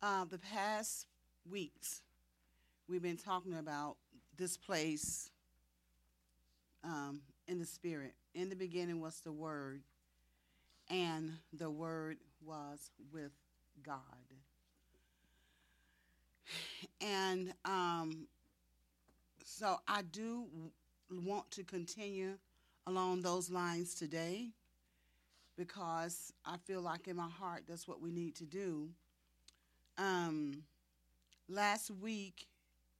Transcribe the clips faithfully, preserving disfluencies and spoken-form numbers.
Uh, the past weeks, we've been talking about this place um, in the spirit. In the beginning was the Word, and the Word was with God. And um, so I do want to continue along those lines today because I feel like in my heart that's what we need to do. Um, last week,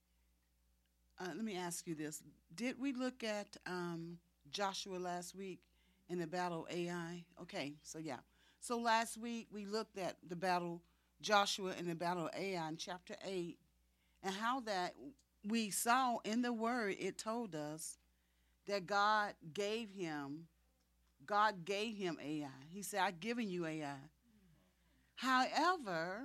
uh, let me ask you this. Did we look at um, Joshua last week in the battle of Ai? Okay, so yeah. So last week we looked at the battle, Joshua in the battle of Ai in chapter eight, and how that we saw in the word, it told us that God gave him, God gave him Ai. He said, I've given you Ai. However,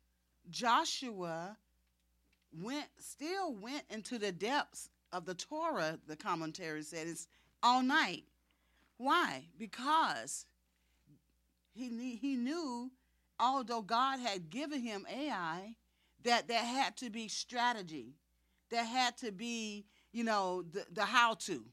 Joshua went, still went into the depths of the Torah, the commentary said, it's all night. Why? Because he, he knew, although God had given him Ai, that there had to be strategy. There had to be, you know, the, the how-to.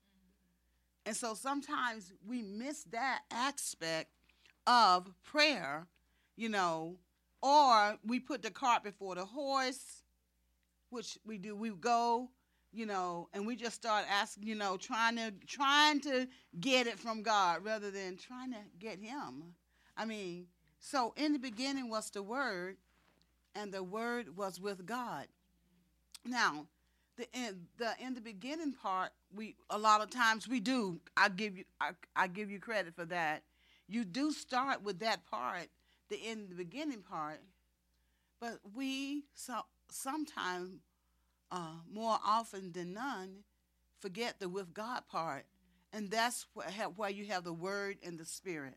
And so sometimes we miss that aspect of prayer, you know, or we put the cart before the horse, which we do. We go, you know, and we just start asking, you know, trying to trying to get it from God rather than trying to get him. I mean, so in the beginning was the Word, and the Word was with God. Now, the in the in the beginning part, we a lot of times we do. I give you I, I give you credit for that. You do start with that part, the in the beginning part, but we so sometimes uh, more often than none forget the with God part, and that's where, where you have the Word and the Spirit,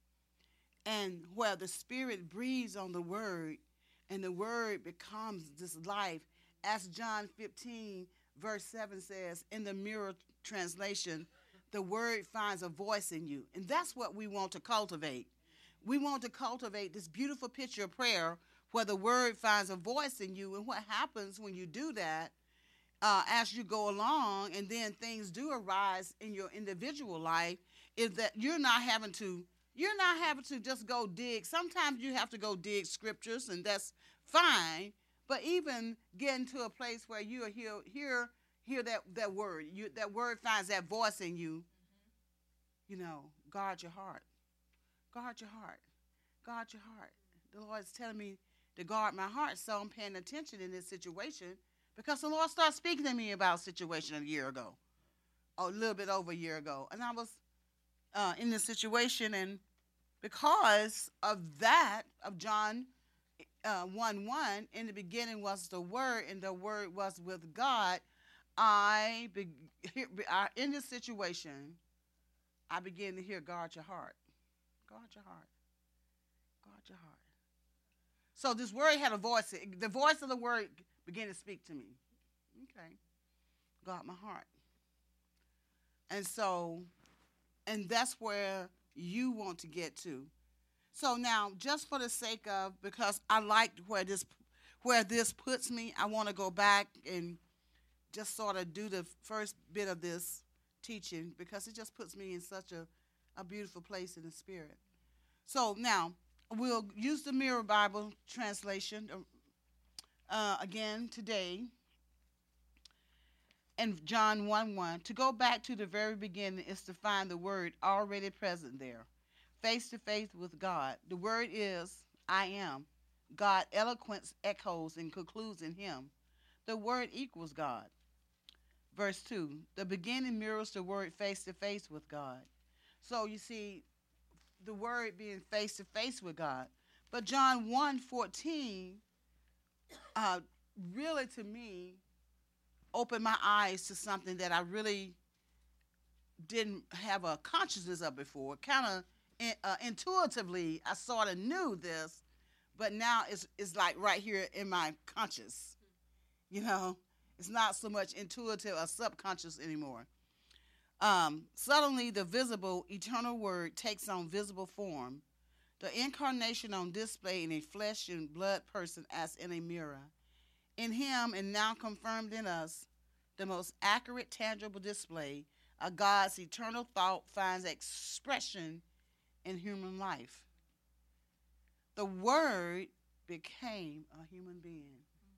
and where the Spirit breathes on the Word, and the Word becomes this life. As John fifteen, verse seven says, in the Mirror translation, the Word finds a voice in you. And that's what we want to cultivate. We want to cultivate this beautiful picture of prayer where the Word finds a voice in you. And what happens when you do that, uh, as you go along, and then things do arise in your individual life, is that you're not having to, you're not having to just go dig. Sometimes you have to go dig scriptures, and that's fine. But even getting to a place where you hear hear hear that, that word, you, that word finds that voice in you, you know, guard your heart. Guard your heart. Guard your heart. The Lord is telling me to guard my heart, so I'm paying attention in this situation because the Lord started speaking to me about a situation a year ago, or a little bit over a year ago. And I was uh, in this situation, and because of that, of John Uh, one one, in the beginning was the Word, and the Word was with God. I, be, I in this situation, I began to hear, guard your heart. Guard your heart. Guard your heart. So this Word had a voice. The voice of the Word began to speak to me. Okay. Guard my heart. And so, and that's where you want to get to. So now, just for the sake of, because I liked where this, where this puts me, I want to go back and just sort of do the first bit of this teaching because it just puts me in such a, a beautiful place in the spirit. So now, we'll use the Mirror Bible translation uh, again today in John one one. To go back to the very beginning is to find the Word already present there. Face to face with God. The Word is, I am. God eloquence echoes and concludes in him. The Word equals God. Verse two, the beginning mirrors the Word face to face with God. So you see, the Word being face to face with God. But John one fourteen, uh, really to me, opened my eyes to something that I really didn't have a consciousness of before. Kind of Uh, intuitively, I sort of knew this, but now it's, it's like right here in my conscious. You know, it's not so much intuitive or subconscious anymore. Um, suddenly, the visible, eternal Word takes on visible form. The incarnation on display in a flesh and blood person as in a mirror. In him and now confirmed in us, the most accurate, tangible display of God's eternal thought finds expression in human life. The Word became a human being.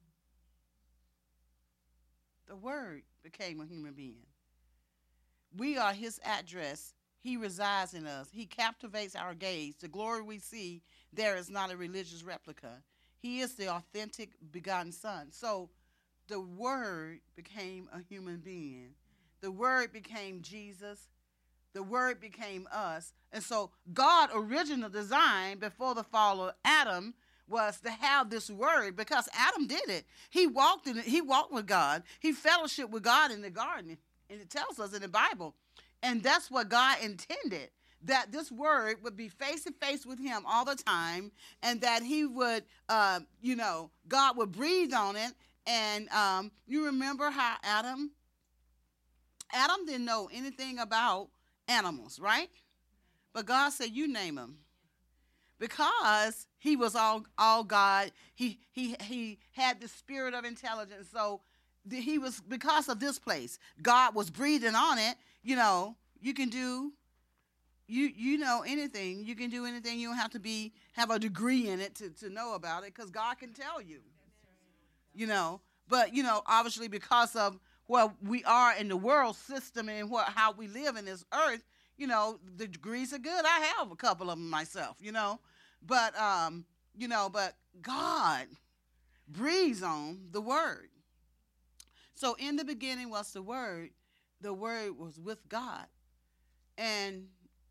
The Word became a human being. We are his address. He resides in us. He captivates our gaze. The glory we see there is not a religious replica. He is the authentic begotten Son. So the Word became a human being. The Word became Jesus. The Word became us. And so God's original design before the fall of Adam was to have this Word, because Adam did it. He walked in it. He walked with God. He fellowshiped with God in the garden. And it tells us in the Bible. And that's what God intended, that this Word would be face to face with him all the time, and that he would, uh, you know, God would breathe on it. And um, you remember how Adam, Adam didn't know anything about animals, right? But God said, you name them. Because he was all, all God, he, he, he had the spirit of intelligence. So the, he was, because of this place, God was breathing on it. You know, you can do, you you know anything. You can do anything. You don't have to be have a degree in it to, to know about it, because God can tell you. You know, but, you know, obviously because of where we are in the world system and what how we live in this earth, you know, the degrees are good. I have a couple of them myself, you know. But, um, you know, but God breathes on the Word. So in the beginning was the Word. The Word was with God. And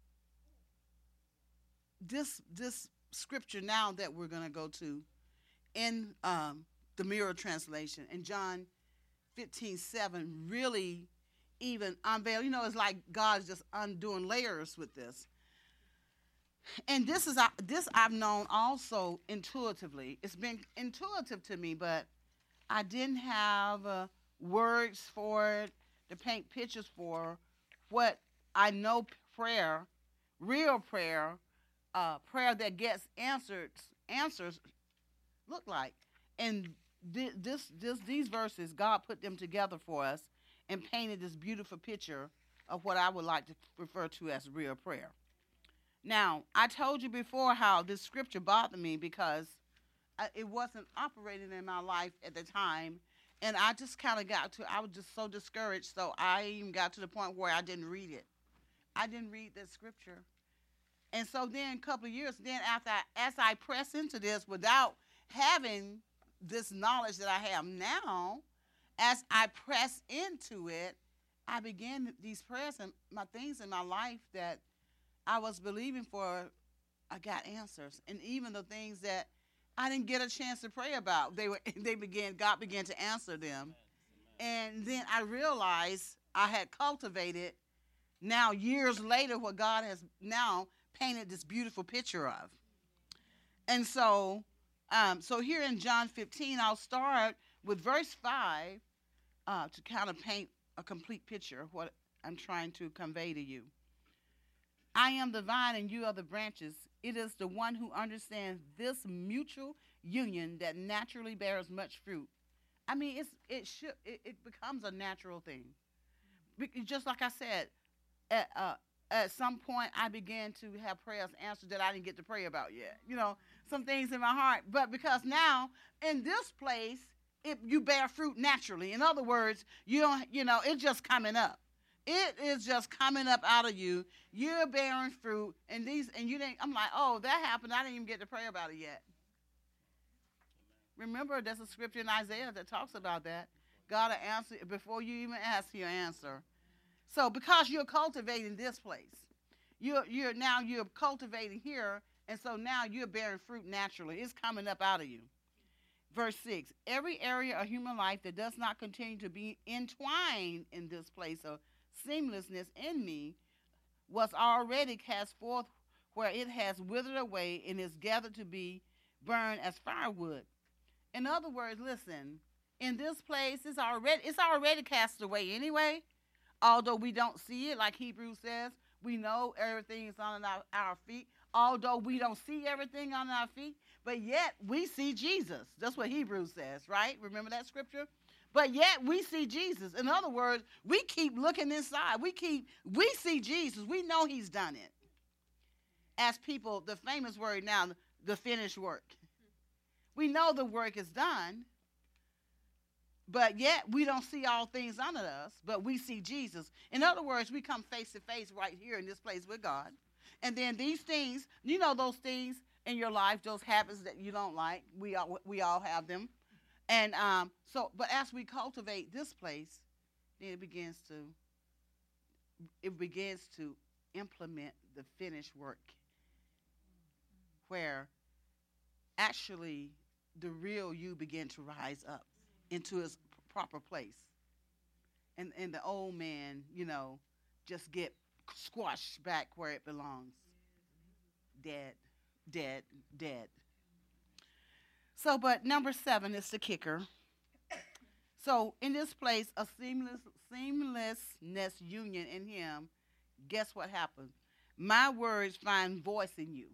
this this scripture now that we're going to go to in um, the Mirror translation, in John fifteen seven, really even unveil. You know, it's like God is just undoing layers with this. And this is this I've known also intuitively. It's been intuitive to me, but I didn't have uh, words for it to paint pictures for what I know prayer, real prayer, uh, prayer that gets answered, answers look like. And th- this, this, these verses, God put them together for us and painted this beautiful picture of what I would like to refer to as real prayer. Now, I told you before how this scripture bothered me because I, it wasn't operating in my life at the time. And I just kind of got to, I was just so discouraged, so I even got to the point where I didn't read it. I didn't read that scripture. And so then a couple of years, then after I, as I press into this without having this knowledge that I have now, as I press into it, I began these prayers and my things in my life that I was believing for, I got answers. And even the things that I didn't get a chance to pray about, they were they began God began to answer them. And then I realized I had cultivated now years later what God has now painted this beautiful picture of. And so um, so here in John fifteen, I'll start with verse five uh, to kind of paint a complete picture of what I'm trying to convey to you. I am the vine and you are the branches. It is the one who understands this mutual union that naturally bears much fruit. I mean, it's it should it, it becomes a natural thing. Be- Just like I said, at uh, at some point I began to have prayers answered that I didn't get to pray about yet. You know, some things in my heart, but because now in this place, it, you bear fruit naturally. In other words, you don't, you know, it's just coming up. It is just coming up out of you. You're bearing fruit, and these, and you didn't. I'm like, oh, that happened. I didn't even get to pray about it yet. Remember, there's a scripture in Isaiah that talks about that. God will answer before you even ask. He'll answer. So, because you're cultivating this place, you're you're now you're cultivating here, and so now you're bearing fruit naturally. It's coming up out of you. Verse six: every area of human life that does not continue to be entwined in this place of seamlessness in me was already cast forth where it has withered away and is gathered to be burned as firewood. In other words, listen, in this place it's already it's already cast away anyway, although we don't see it. Like Hebrews says, we know everything is on our, our feet, although we don't see everything on our feet, but yet we see Jesus. That's what Hebrews says, right? Remember that scripture? But yet we see Jesus. In other words, we keep looking inside. We keep, we see Jesus. We know he's done it. As people, the famous word now, the finished work. We know the work is done, but yet we don't see all things under us, but we see Jesus. In other words, we come face to face right here in this place with God. And then these things, you know those things in your life, those habits that you don't like, we all, we all have them. And um, so, but as we cultivate this place, then it begins to, it begins to implement the finished work, where actually the real you begin to rise up into its proper place. And, and the old man, you know, just get squashed back where it belongs. Dead, dead, dead. So, but number seven is the kicker. So, in this place, a seamless, seamlessness union in him, guess what happens? My words find voice in you.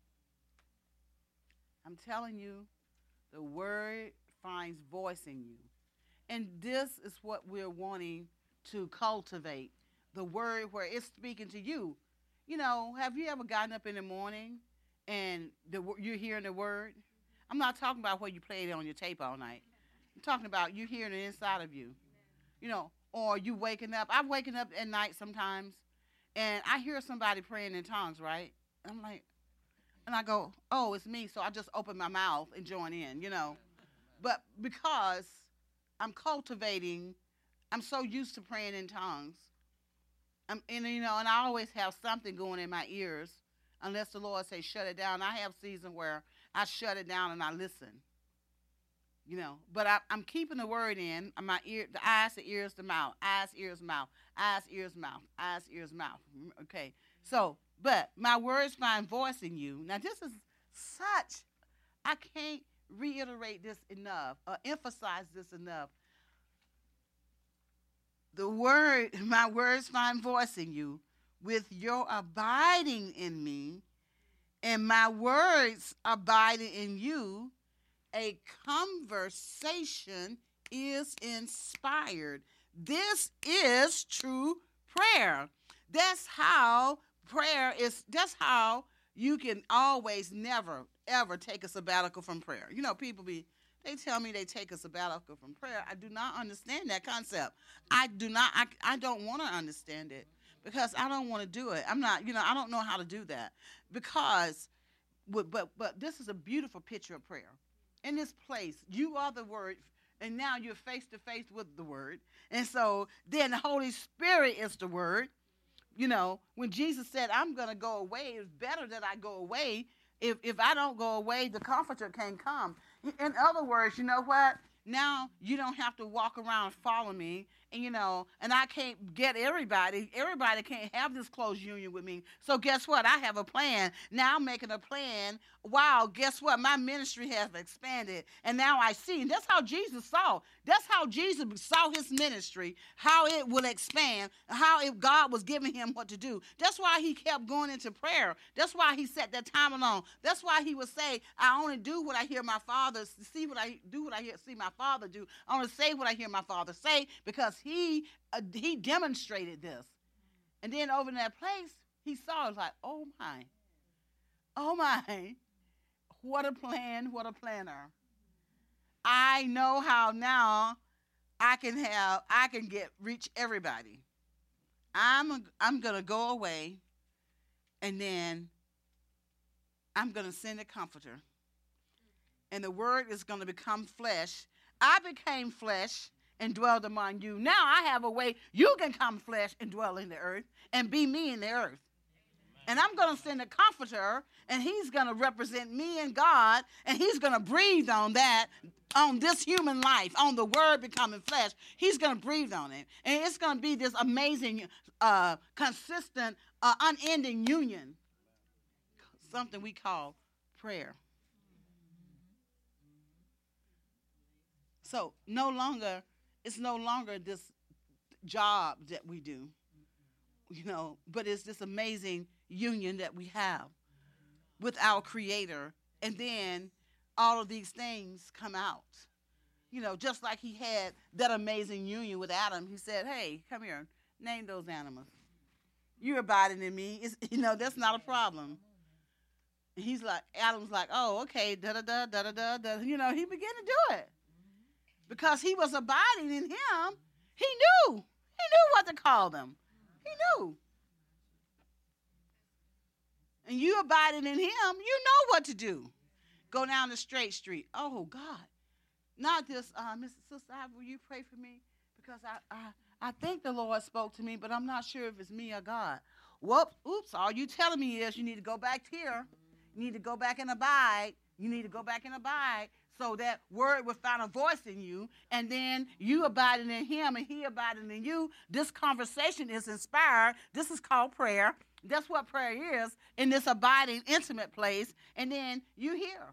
I'm telling you, the word finds voice in you. And this is what we're wanting to cultivate. The word where it's speaking to you. You know, have you ever gotten up in the morning and the, you're hearing the word? I'm not talking about where you played it on your tape all night. I'm talking about you hearing it inside of you. You know, or you waking up. I'm waking up at night sometimes, and I hear somebody praying in tongues, right? I'm like, and I go, oh, it's me. So I just open my mouth and join in, you know. But because I'm cultivating, I'm so used to praying in tongues. I'm, and, you know, and I always have something going in my ears, unless the Lord say shut it down. I have seasons where I shut it down and I listen, you know. But I, I'm keeping the word in. My ear, the eyes, the ears, the mouth. Eyes, ears, mouth. Eyes, ears, mouth. Eyes, ears, mouth. Okay. So, but my words find voice in you. Now, this is such, I can't reiterate this enough or emphasize this enough. The word, my words find voice in you with your abiding in me, and my words abiding in you, a conversation is inspired. This is true prayer. That's how prayer is, that's how you can always never, ever take a sabbatical from prayer. You know, people be, they tell me they take a sabbatical from prayer. I do not understand that concept. I do not, I, I don't want to understand it because I don't want to do it. I'm not, you know, I don't know how to do that because, but, but, but this is a beautiful picture of prayer. In this place, you are the word, and now you're face to face with the word. And so then the Holy Spirit is the word. You know, when Jesus said, I'm going to go away, it's better that I go away. If if I don't go away, the comforter can't come. In other words, you know what? Now you don't have to walk around and follow me, and you know, and I can't get everybody. Everybody can't have this close union with me. So guess what? I have a plan. Now I'm making a plan. Wow, guess what? My ministry has expanded, and now I see. And that's how Jesus saw. That's how Jesus saw his ministry, how it will expand, how if God was giving him what to do. That's why he kept going into prayer. That's why he set that time alone. That's why he would say, I only do what I hear my father, see what I do what I hear, see my father do. I only say what I hear my father say because he uh, he demonstrated this. And then over in that place, he saw it was like, oh my, oh my, what a plan, what a planner. I know how now I can have, I can get, reach everybody. I'm, a, I'm going to go away, and then I'm going to send a comforter. And the word is going to become flesh. I became flesh and dwelled among you. Now I have a way you can come flesh and dwell in the earth and be me in the earth. And I'm going to send a comforter, and he's going to represent me and God, and he's going to breathe on that, on this human life, on the word becoming flesh. He's going to breathe on it. And it's going to be this amazing, uh, consistent, uh, unending union, something we call prayer. So no longer, it's no longer this job that we do, you know, but it's this amazing union that we have with our Creator, and then all of these things come out. You know, just like he had that amazing union with Adam, he said, hey, come here, name those animals. You're abiding in me. It's, you know, that's not a problem. And he's like, Adam's like, oh, okay, da-da-da, da-da-da, da. You know, he began to do it. Because he was abiding in him, he knew. He knew what to call them. He knew. And you abiding in him, you know what to do. Go down the straight street. Oh, God. Not this, uh, Missus Sister, will you pray for me? Because I, I, I think the Lord spoke to me, but I'm not sure if it's me or God. Whoops, oops, all you telling me is you need to go back here. You need to go back and abide. You need to go back and abide so that word will find a voice in you, and then you abiding in him and he abiding in you. This conversation is inspired. This is called prayer. That's what prayer is, in this abiding, intimate place. And then you hear.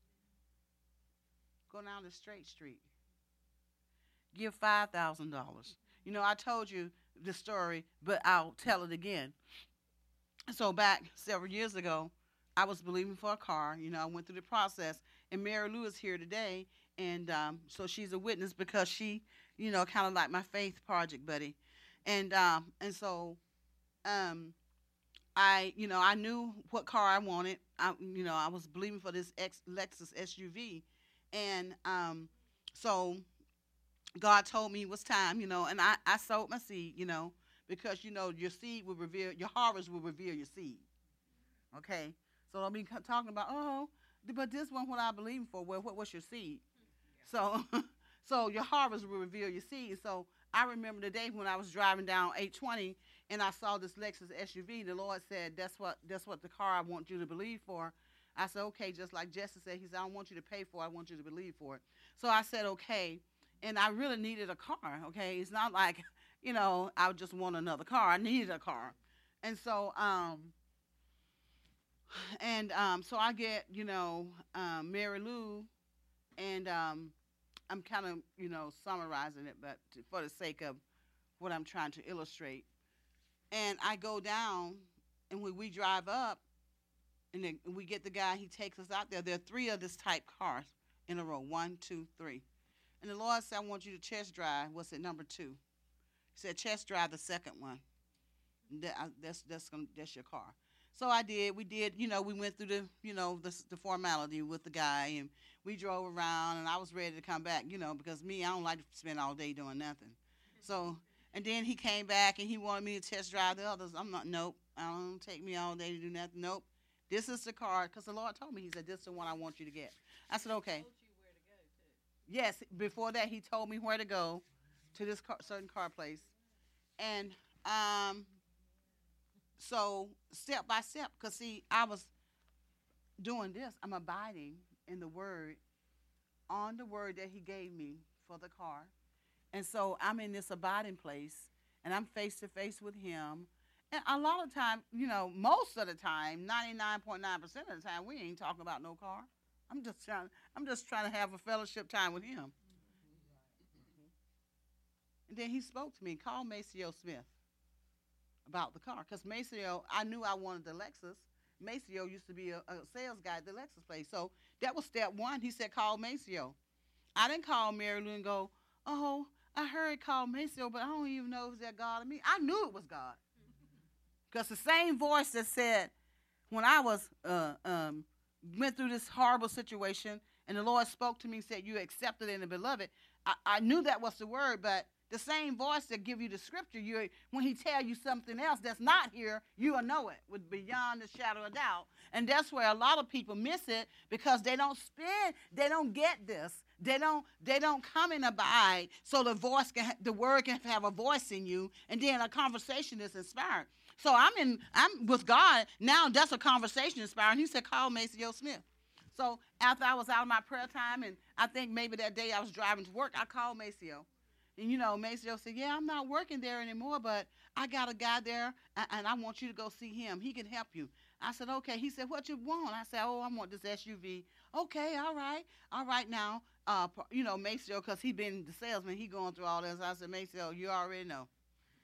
Go down the straight street. Give five thousand dollars. You know, I told you the story, but I'll tell it again. So back several years ago, I was believing for a car. You know, I went through the process. And Mary Lou is here today. And um, so she's a witness because she, you know, kind of like my faith project buddy. And um, and so um, I, you know, I knew what car I wanted. I, you know, I was believing for this X, Lexus S U V. And um, so God told me it was time, you know, and I, I sowed my seed, you know, because, you know, your seed will reveal, your harvest will reveal your seed. Okay? So I'll be talking about, oh, but this one what I believe for. Well, what was your seed? So so your harvest will reveal your seed. So I remember the day when I was driving down eight twenty and I saw this Lexus S U V. The Lord said, that's what that's what the car I want you to believe for. I said, okay, just like Jesse said, he said, I don't want you to pay for it. I want you to believe for it. So I said, okay. And I really needed a car, okay? It's not like, you know, I just want another car. I needed a car. And so, um, and um, so I get, you know, um, Mary Lou, and um, I'm kind of, you know, summarizing it, but to, for the sake of what I'm trying to illustrate. And I go down, and when we drive up, and then we get the guy, he takes us out there. There are three of this type cars in a row, one, two, three. And the Lord said, I want you to test drive. What's it, number two? He said, test drive the second one. That, I, that's that's gonna, that's your car. So I did. We did, you know, we went through the, you know, the, the formality with the guy, and we drove around, and I was ready to come back, you know, because me, I don't like to spend all day doing nothing. So, and then he came back, and he wanted me to test drive the others. I'm not, nope, I don't take me all day to do nothing. Nope. This is the car, because the Lord told me, he said, this is the one I want you to get. I said, okay. Yes, before that, he told me where to go to this car, certain car place. And um, so step by step, because, see, I was doing this. I'm abiding in the word, on the word that he gave me for the car. And so I'm in this abiding place, and I'm face-to-face with him. And a lot of time, you know, most of the time, ninety-nine point nine percent of the time, we ain't talking about no car. I'm just trying. I'm just trying to have a fellowship time with him. And then he spoke to me. Call Maceo Smith about the car, because Maceo, I knew I wanted the Lexus. Maceo used to be a, a sales guy at the Lexus place, so that was step one. He said, call Maceo. I didn't call Mary Lou and go, oh, I heard call Maceo, but I don't even know if it's that God or me. I knew it was God, because the same voice that said when I was uh, um. went through this horrible situation, and the Lord spoke to me and said, you accepted in the beloved. I, I knew that was the word, but the same voice that give you the scripture, you when he tell you something else that's not here, you will know it with beyond the shadow of doubt. And that's where a lot of people miss it, because they don't spend, they don't get this. They don't, they don't come and abide so the voice can, the word can have a voice in you, and then a conversation is inspired. So I'm in, I'm with God now. That's a conversation inspiring. He said, call Maceo Smith. So after I was out of my prayer time, and I think maybe that day I was driving to work, I called Maceo. And, you know, Maceo said, yeah, I'm not working there anymore, but I got a guy there, and, and I want you to go see him. He can help you. I said, okay. He said, what you want? I said, oh, I want this S U V. Okay, all right. All right now, uh, you know, Maceo, because he been the salesman, he going through all this. I said, Maceo, you already know.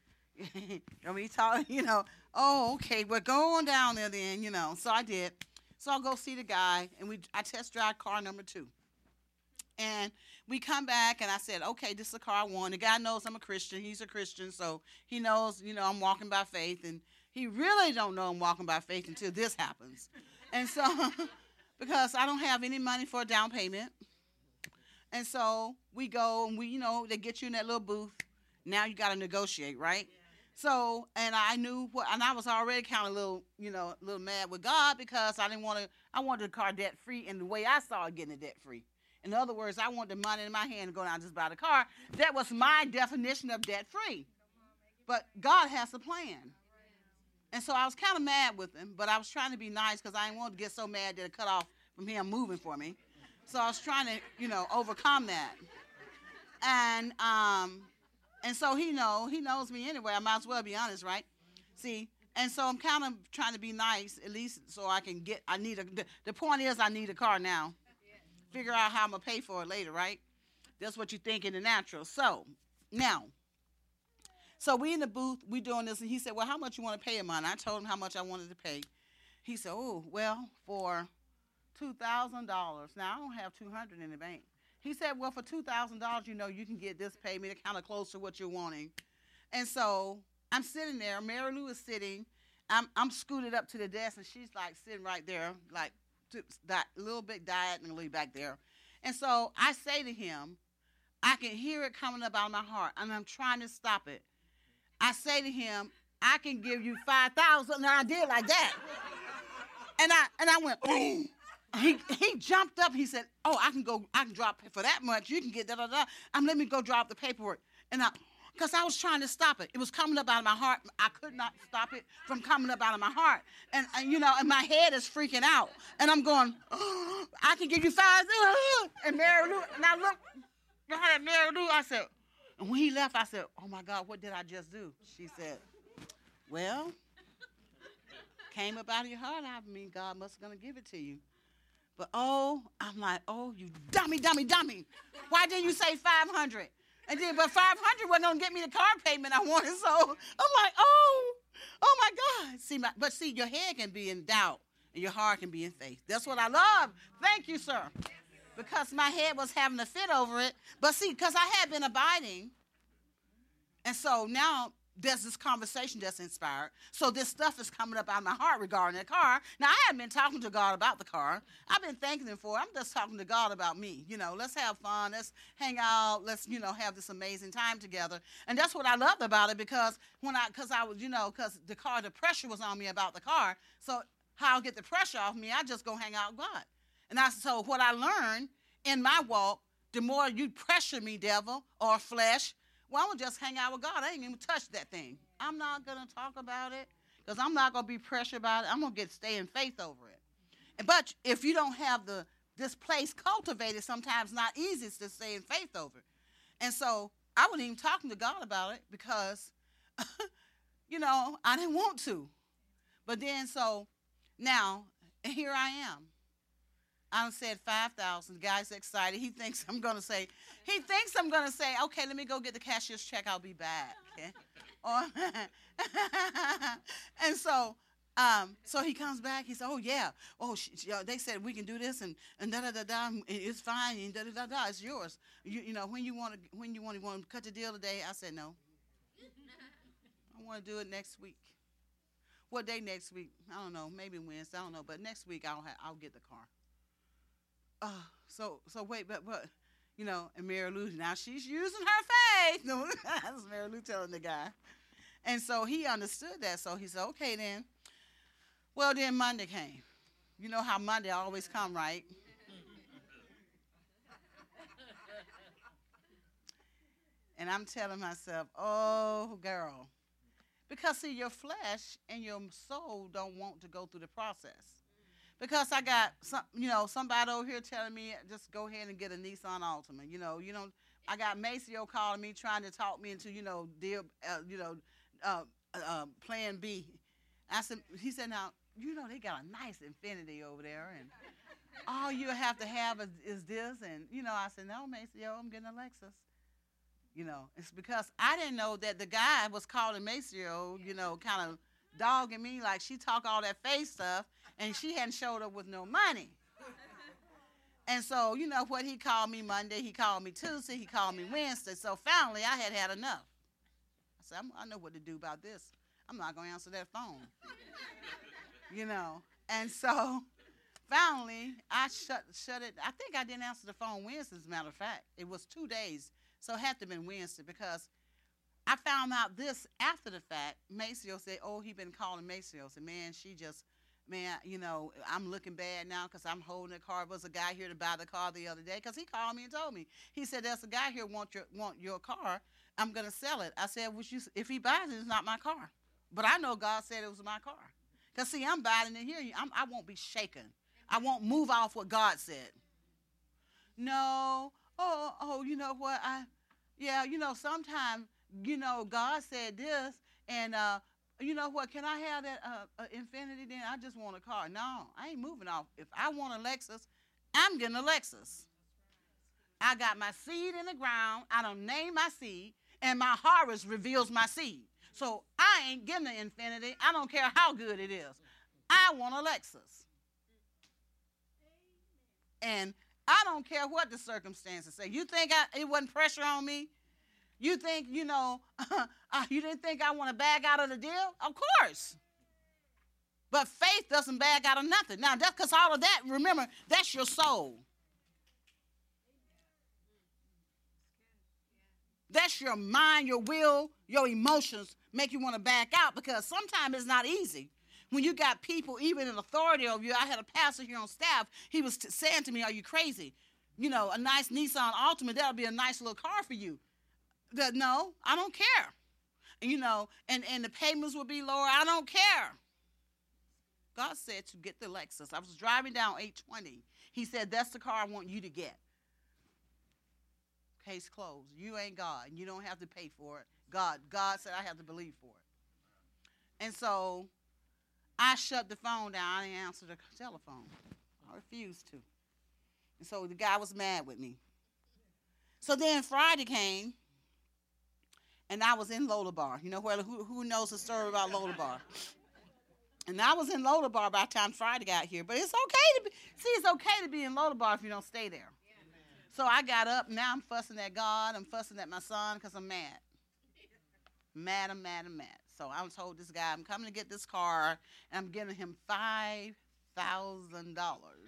I mean, talk, you know, oh, okay, we're going down there then, you know. So I did. So I'll go see the guy, and we I test drive car number two. And we come back, and I said, okay, this is the car I want. The guy knows I'm a Christian. He's a Christian, so he knows, you know, I'm walking by faith. And he really don't know I'm walking by faith until this happens. And so, because I don't have any money for a down payment. And so we go, and we, you know, they get you in that little booth. Now you got to negotiate, right? Yeah. So, and I knew what, and I was already kind of a little, you know, a little mad with God because I didn't want to, I wanted the car debt free in the way I saw it getting it debt free. In other words, I want the money in my hand to go down and just buy the car. That was my definition of debt free. But God has a plan. And so I was kind of mad with him, but I was trying to be nice because I didn't want to get so mad that it cut off from him moving for me. So I was trying to, you know, overcome that. And um, and so he know he knows me anyway. I might as well be honest, right? See, and so I'm kind of trying to be nice, at least so I can get. I need a. The, the point is, I need a car now. Figure out how I'm gonna pay for it later, right? That's what you think in the natural. So now, so we in the booth, we doing this, and he said, "Well, how much you want to pay a month?" I told him how much I wanted to pay. He said, "Oh, well, for two thousand dollars. Now I don't have two hundred in the bank." He said, "Well, for two thousand dollars, you know, you can get this payment kind of close to what you're wanting." And so I'm sitting there. Mary Lou is sitting. I'm I'm scooted up to the desk, and she's like sitting right there, like. That little bit diagonally back there. And so I say to him, I can hear it coming up out of my heart, and I'm trying to stop it. I say to him, I can give you five thousand, and I did like that. And I and I went, boom. He he jumped up. He said, "Oh, I can go. I can drop for that much. You can get da da da. I'm let me go drop the paperwork." And I, because I was trying to stop it. It was coming up out of my heart. I could not stop it from coming up out of my heart. And, and you know, and my head is freaking out. And I'm going, oh, I can give you five. And Mary Lou, and I looked at Mary Lou. I said, and when he left, I said, "Oh my God, what did I just do?" She said, "Well, came up out of your heart. I mean, God must have going to give it to you." But oh, I'm like, "Oh, you dummy, dummy, dummy. Why didn't you say five hundred? And then, but five hundred wasn't gonna get me the car payment I wanted. So I'm like, oh, oh my God. See, my, but see, your head can be in doubt and your heart can be in faith. That's what I love. Thank you, sir. Because my head was having a fit over it. But see, because I had been abiding, and so now there's this conversation that's inspired. So this stuff is coming up out of my heart regarding the car. Now, I haven't been talking to God about the car. I've been thanking him for it. I'm just talking to God about me. You know, let's have fun. Let's hang out. Let's, you know, have this amazing time together. And that's what I loved about it because when I, because I was, you know, because the car, the pressure was on me about the car. So how I'll get the pressure off me, I just go hang out with God. And I, so what I learned in my walk, the more you pressure me, devil, or flesh, well, I'm going to just hang out with God. I ain't even touch that thing. I'm not going to talk about it because I'm not going to be pressured about it. I'm going to get stay in faith over it. And, but if you don't have the this place cultivated, sometimes not easy to stay in faith over it. And so I wasn't even talking to God about it because, you know, I didn't want to. But then so now here I am. I said five thousand. The guy's excited. He thinks I'm going to say, he thinks I'm going to say, okay, let me go get the cashier's check. I'll be back. Okay? Or, and so, um, so he comes back. He said, oh, yeah. Oh, sh- sh- they said we can do this and, and da-da-da-da. It's fine. And da-da-da-da. It's yours. You, you know, when you want to, when you want to, want to cut the deal today, I said, no. I want to do it next week. What day next week? I don't know. Maybe Wednesday. I don't know. But next week I'll ha- I'll get the car. Uh, so so wait, but but you know, and Mary Lou, now she's using her faith. No, that's Mary Lou telling the guy. And so he understood that. So he said, okay then. Well, then Monday came. You know how Monday always come, right? And I'm telling myself, oh girl. Because see, your flesh and your soul don't want to go through the process. Because I got some, you know, somebody over here telling me just go ahead and get a Nissan Altima. You know, you know, I got Maceo calling me trying to talk me into, you know, deal, uh, you know, uh, uh, Plan B. I said, he said, now, you know, they got a nice Infinity over there, and all you have to have is, is this, and you know, I said, no, Maceo, I'm getting a Lexus. You know, it's because I didn't know that the guy was calling Maceo, you know, kind of dogging me like she talk all that faith stuff, and she hadn't showed up with no money. And so, you know what, he called me Monday, he called me Tuesday, he called me Wednesday. So finally, I had had enough. I said, I'm, I know what to do about this. I'm not going to answer that phone. You know. And so finally, I shut shut it. I think I didn't answer the phone Wednesday, as a matter of fact. It was two days, so it had to have been Wednesday, because I found out this after the fact. Maceo said, oh, he been calling Maceo. I said, man, she just, man, you know, I'm looking bad now because I'm holding the car. There was a guy here to buy the car the other day, because he called me and told me. He said, there's a guy here want your want your car. I'm going to sell it. I said, well, you, if he buys it, it's not my car. But I know God said it was my car. Because, see, I'm buying it here. I'm, I won't be shaken. I won't move off what God said. No. Oh, oh, you know what? I, yeah, you know, sometimes, you know, God said this, and, uh, you know what? Can I have that uh, uh, Infiniti then? I just want a car. No, I ain't moving off. If I want a Lexus, I'm getting a Lexus. I got my seed in the ground. I don't name my seed, and my harvest reveals my seed. So I ain't getting the Infiniti. I don't care how good it is. I want a Lexus. And I don't care what the circumstances say. You think I, it wasn't pressure on me? You think, you know, uh, you didn't think I want to back out of the deal? Of course. But faith doesn't back out of nothing. Now, that's because all of that, remember, that's your soul. That's your mind, your will, your emotions make you want to back out, because sometimes it's not easy. When you got people, even in authority over you, I had a pastor here on staff, he was t- saying to me, are you crazy? You know, a nice Nissan Altima, that'll be a nice little car for you. The, no, I don't care. You know, and, and the payments will be lower. I don't care. God said to get the Lexus. I was driving down eight twenty. He said, that's the car I want you to get. Case closed. You ain't God, and you don't have to pay for it. God, God said I have to believe for it. And so I shut the phone down. I didn't answer the telephone. I refused to. And so the guy was mad with me. So then Friday came, and I was in Lodabar. You know where? Who, who knows the story about Lodabar? And I was in Lodabar by the time Friday got here. But it's okay to be, see, it's okay to be in Lodabar if you don't stay there. So I got up, and now I'm fussing at God. I'm fussing at my son because I'm mad. Mad, I'm mad, I'm mad. So I told this guy, I'm coming to get this car, and I'm giving him five thousand dollars.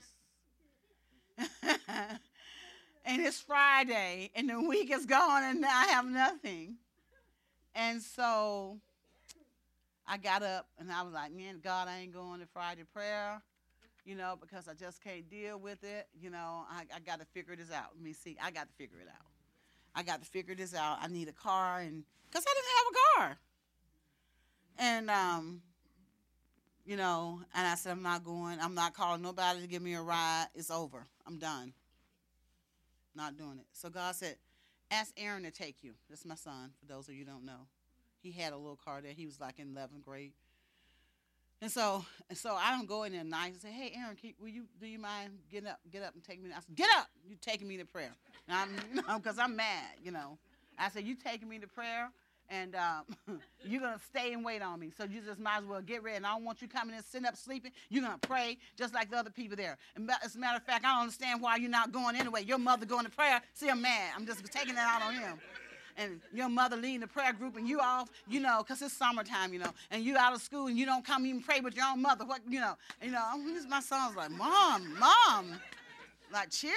And it's Friday, and the week is gone, and I have nothing. And so I got up, and I was like, man, God, I ain't going to Friday prayer, you know, because I just can't deal with it. You know, I, I got to figure this out. Let me see. I got to figure it out. I got to figure this out. I need a car, and because I didn't have a car. And, um, you know, and I said, I'm not going. I'm not calling nobody to give me a ride. It's over. I'm done. Not doing it. So God said, ask Aaron to take you. That's my son, for those of you who don't know. He had a little car there. He was like in eleventh grade. And so and so I don't go in there nice and say, hey, Aaron, can, will you, do you mind getting up, get up and take me? I said, get up. You taking me to prayer. And I'm, you know, because I'm mad, you know. I said, you taking me to prayer, and um, you're going to stay and wait on me. So you just might as well get ready. And I don't want you coming in, sitting up, sleeping. You're going to pray just like the other people there. And as a matter of fact, I don't understand why you're not going anyway. Your mother going to prayer. See, I'm mad. I'm just taking that out on him. And your mother leading the prayer group, and you off, you know, because it's summertime, you know, and you out of school, and you don't come even pray with your own mother. What, you know, you know, my son's like, Mom, Mom, like, chill.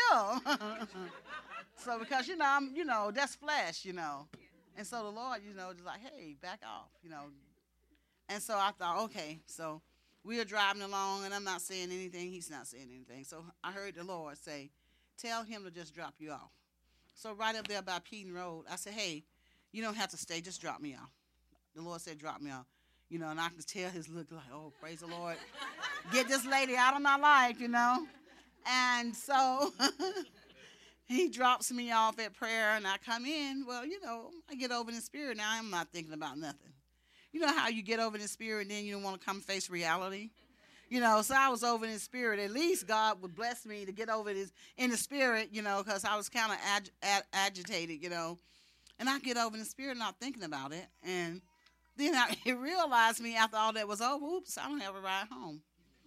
So because, you know, I'm, you know, that's flesh, you know. And so the Lord, you know, just like, hey, back off, you know. And so I thought, okay, so we are driving along, and I'm not saying anything. He's not saying anything. So I heard the Lord say, tell him to just drop you off. So right up there by Peden Road, I said, hey, you don't have to stay. Just drop me off. The Lord said, drop me off. You know, and I could tell his look like, oh, praise the Lord. Get this lady out of my life, you know. And so he drops me off at prayer, and I come in. Well, you know, I get over in the spirit. Now I'm not thinking about nothing. You know how you get over in the spirit, and then you don't want to come face reality? You know, so I was over in the spirit. At least God would bless me to get over this in the spirit, you know, because I was kind of ag- ag- agitated, you know. And I get over in the spirit, not thinking about it. And Then I, it realized me after all that was over, oops, I don't have a ride home.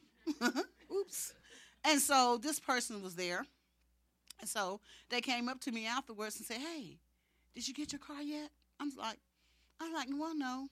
Oops. And so this person was there. And so they came up to me afterwards and said, hey, did you get your car yet? I'm like, I'm like, well, no.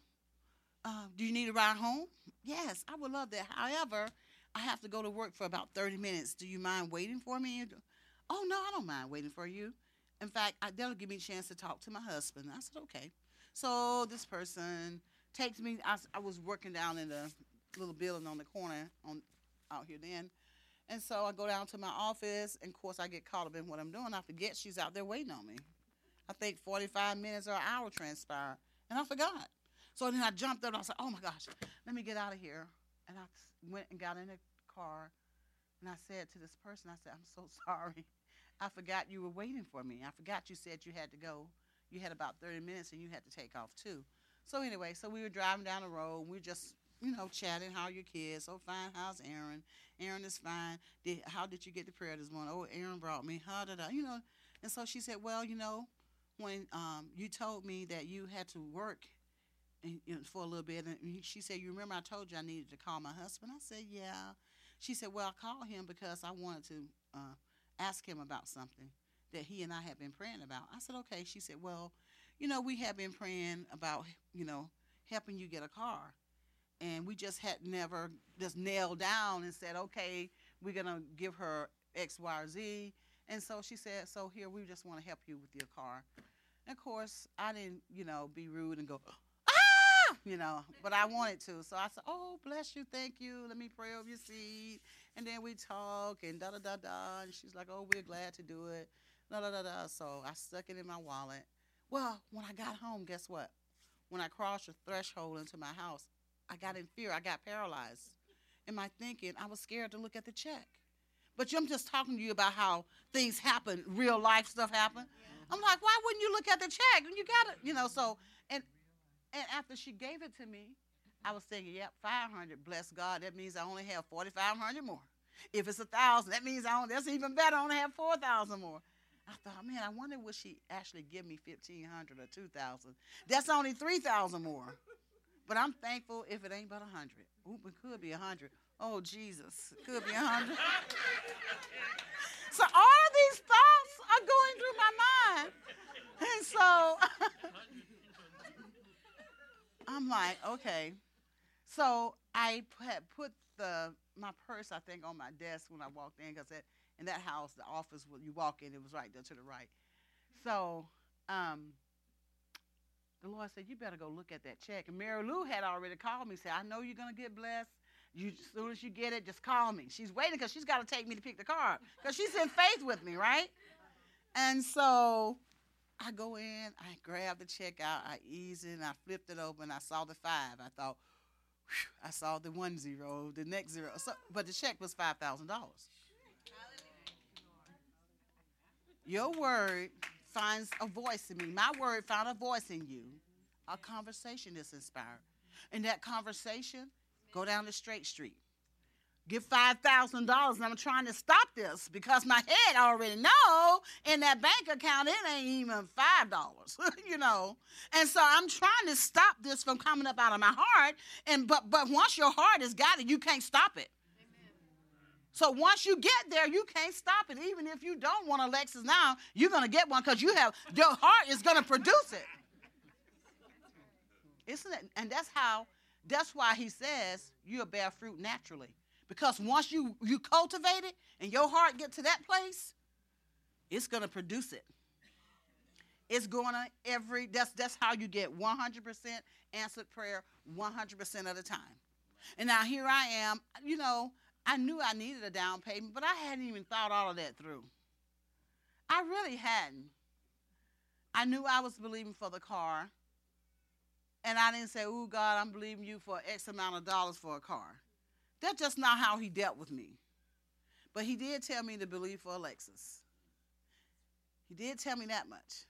Uh, do you need a ride home? Yes, I would love that. However, I have to go to work for about thirty minutes. Do you mind waiting for me? Oh, no, I don't mind waiting for you. In fact, I, that'll give me a chance to talk to my husband. I said, okay. So this person takes me. I, I was working down in the little building on the corner on out here then. And so I go down to my office, and, of course, I get caught up in what I'm doing. I forget she's out there waiting on me. I think forty-five minutes or an hour transpired, and I forgot. So then I jumped up, and I was like, oh, my gosh, let me get out of here. And I went and got in the car, and I said to this person, I said, I'm so sorry. I forgot you were waiting for me. I forgot you said you had to go. You had about thirty minutes, and you had to take off, too. So anyway, so we were driving down the road, and we were just, you know, chatting. How are your kids? Oh, fine. How's Aaron? Aaron is fine. Did, how did you get to prayer this morning? Oh, Aaron brought me. How did I, you know? And so she said, well, you know, when um, you told me that you had to work and, you know, for a little bit, and she said, you remember I told you I needed to call my husband? I said, yeah. She said, well, I called him because I wanted to uh, ask him about something that he and I had been praying about. I said, okay. She said, well, you know, we have been praying about, you know, helping you get a car. And we just had never just nailed down and said, okay, we're going to give her X, Y, or Z. And so she said, so here, we just want to help you with your car. And, of course, I didn't, you know, be rude and go, ah, you know, but I wanted to. So I said, oh, bless you, thank you. Let me pray over your seat. And then we talk and da-da-da-da. And she's like, oh, we're glad to do it. Da-da-da-da. So I stuck it in my wallet. Well, when I got home, guess what? When I crossed the threshold into my house, I got in fear. I got paralyzed. In my thinking, I was scared to look at the check. But I'm just talking to you about how things happen, real life stuff happen. Yeah. I'm like, why wouldn't you look at the check? And you got it, you know. So, and and after she gave it to me, I was thinking, yep, five hundred. Bless God, that means I only have forty-five hundred more. If it's a thousand, that means I only, that's even better. I only have four thousand more. I thought, man, I wonder would she actually give me fifteen hundred or two thousand. That's only three thousand more. But I'm thankful if it ain't but a hundred. Oop, it could be a hundred. Oh, Jesus, it could be a hundred. So all of these thoughts are going through my mind. And so I'm like, okay. So I had put the my purse, I think, on my desk when I walked in, because in that house, the office, when you walk in, it was right there to the right. So um, the Lord said, you better go look at that check. And Mary Lou had already called me and said, I know you're going to get blessed. You, as soon as you get it, just call me. She's waiting because she's got to take me to pick the car up because she's in faith with me, right? And so I go in, I grab the check out, I ease it, and I flipped it open. I saw the five. I thought, whew, I saw the one zero, the next zero. So, but the check was five thousand dollars. Your word finds a voice in me. My word found a voice in you. A conversation is inspired. In that conversation, go down the straight street. Give five thousand dollars, and I'm trying to stop this because my head already know in that bank account it ain't even five dollars, you know. And so I'm trying to stop this from coming up out of my heart. And but but once your heart has got it, you can't stop it. So once you get there, you can't stop it. Even if you don't want a Lexus now, you're going to get one because you have, your heart is going to produce it. Isn't it? And that's how, that's why he says you'll bear fruit naturally. Because once you, you cultivate it and your heart get to that place, it's going to produce it. It's going to every, that's, that's how you get one hundred percent answered prayer one hundred percent of the time. And now here I am, you know, I knew I needed a down payment, but I hadn't even thought all of that through. I really hadn't. I knew I was believing for the car, and I didn't say, oh, God, I'm believing you for X amount of dollars for a car. That's just not how he dealt with me. But he did tell me to believe for a Lexus. He did tell me that much.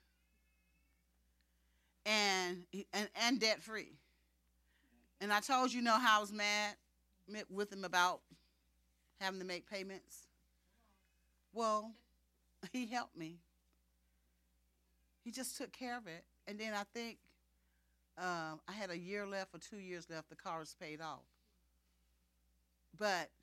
And, and, and debt-free. And I told you, know how I was mad with him about having to make payments. Well, he helped me. He just took care of it. And then I think uh, I had a year left or two years left. The car was paid off. But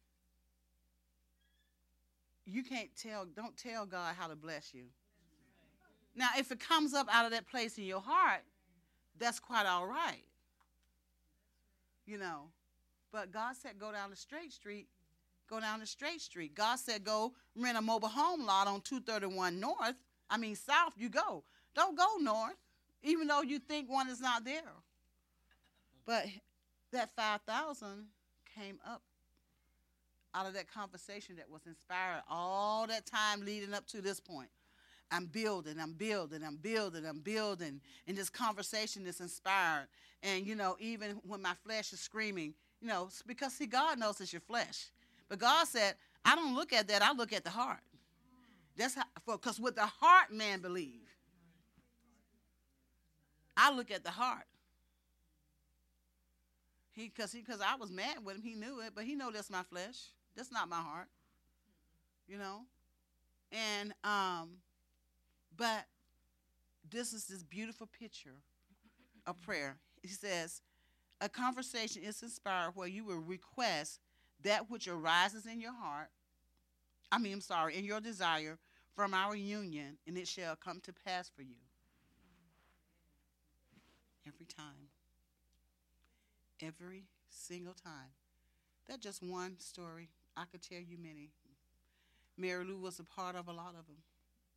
you can't tell, don't tell God how to bless you. Now, if it comes up out of that place in your heart, that's quite all right. You know. But God said go down the straight street. Go down the straight street. God said go rent a mobile home lot on two thirty-one North. I mean, south, you go. Don't go north, even though you think one is not there. But that five thousand came up out of that conversation that was inspired all that time leading up to this point. I'm building, I'm building, I'm building, I'm building. And this conversation is inspired. And, you know, even when my flesh is screaming, you know, because, see, God knows it's your flesh. But God said, I don't look at that. I look at the heart. That's how, because with the heart man believe. I look at the heart. He, because he, because I was mad with him. He knew it, but he know that's my flesh. That's not my heart. You know? And, um, but this is this beautiful picture of prayer. He says, a conversation is inspired where you will request that which arises in your heart, I mean, I'm sorry, in your desire from our union, and it shall come to pass for you. Every time. Every single time. That's just one story. I could tell you many. Mary Lou was a part of a lot of them.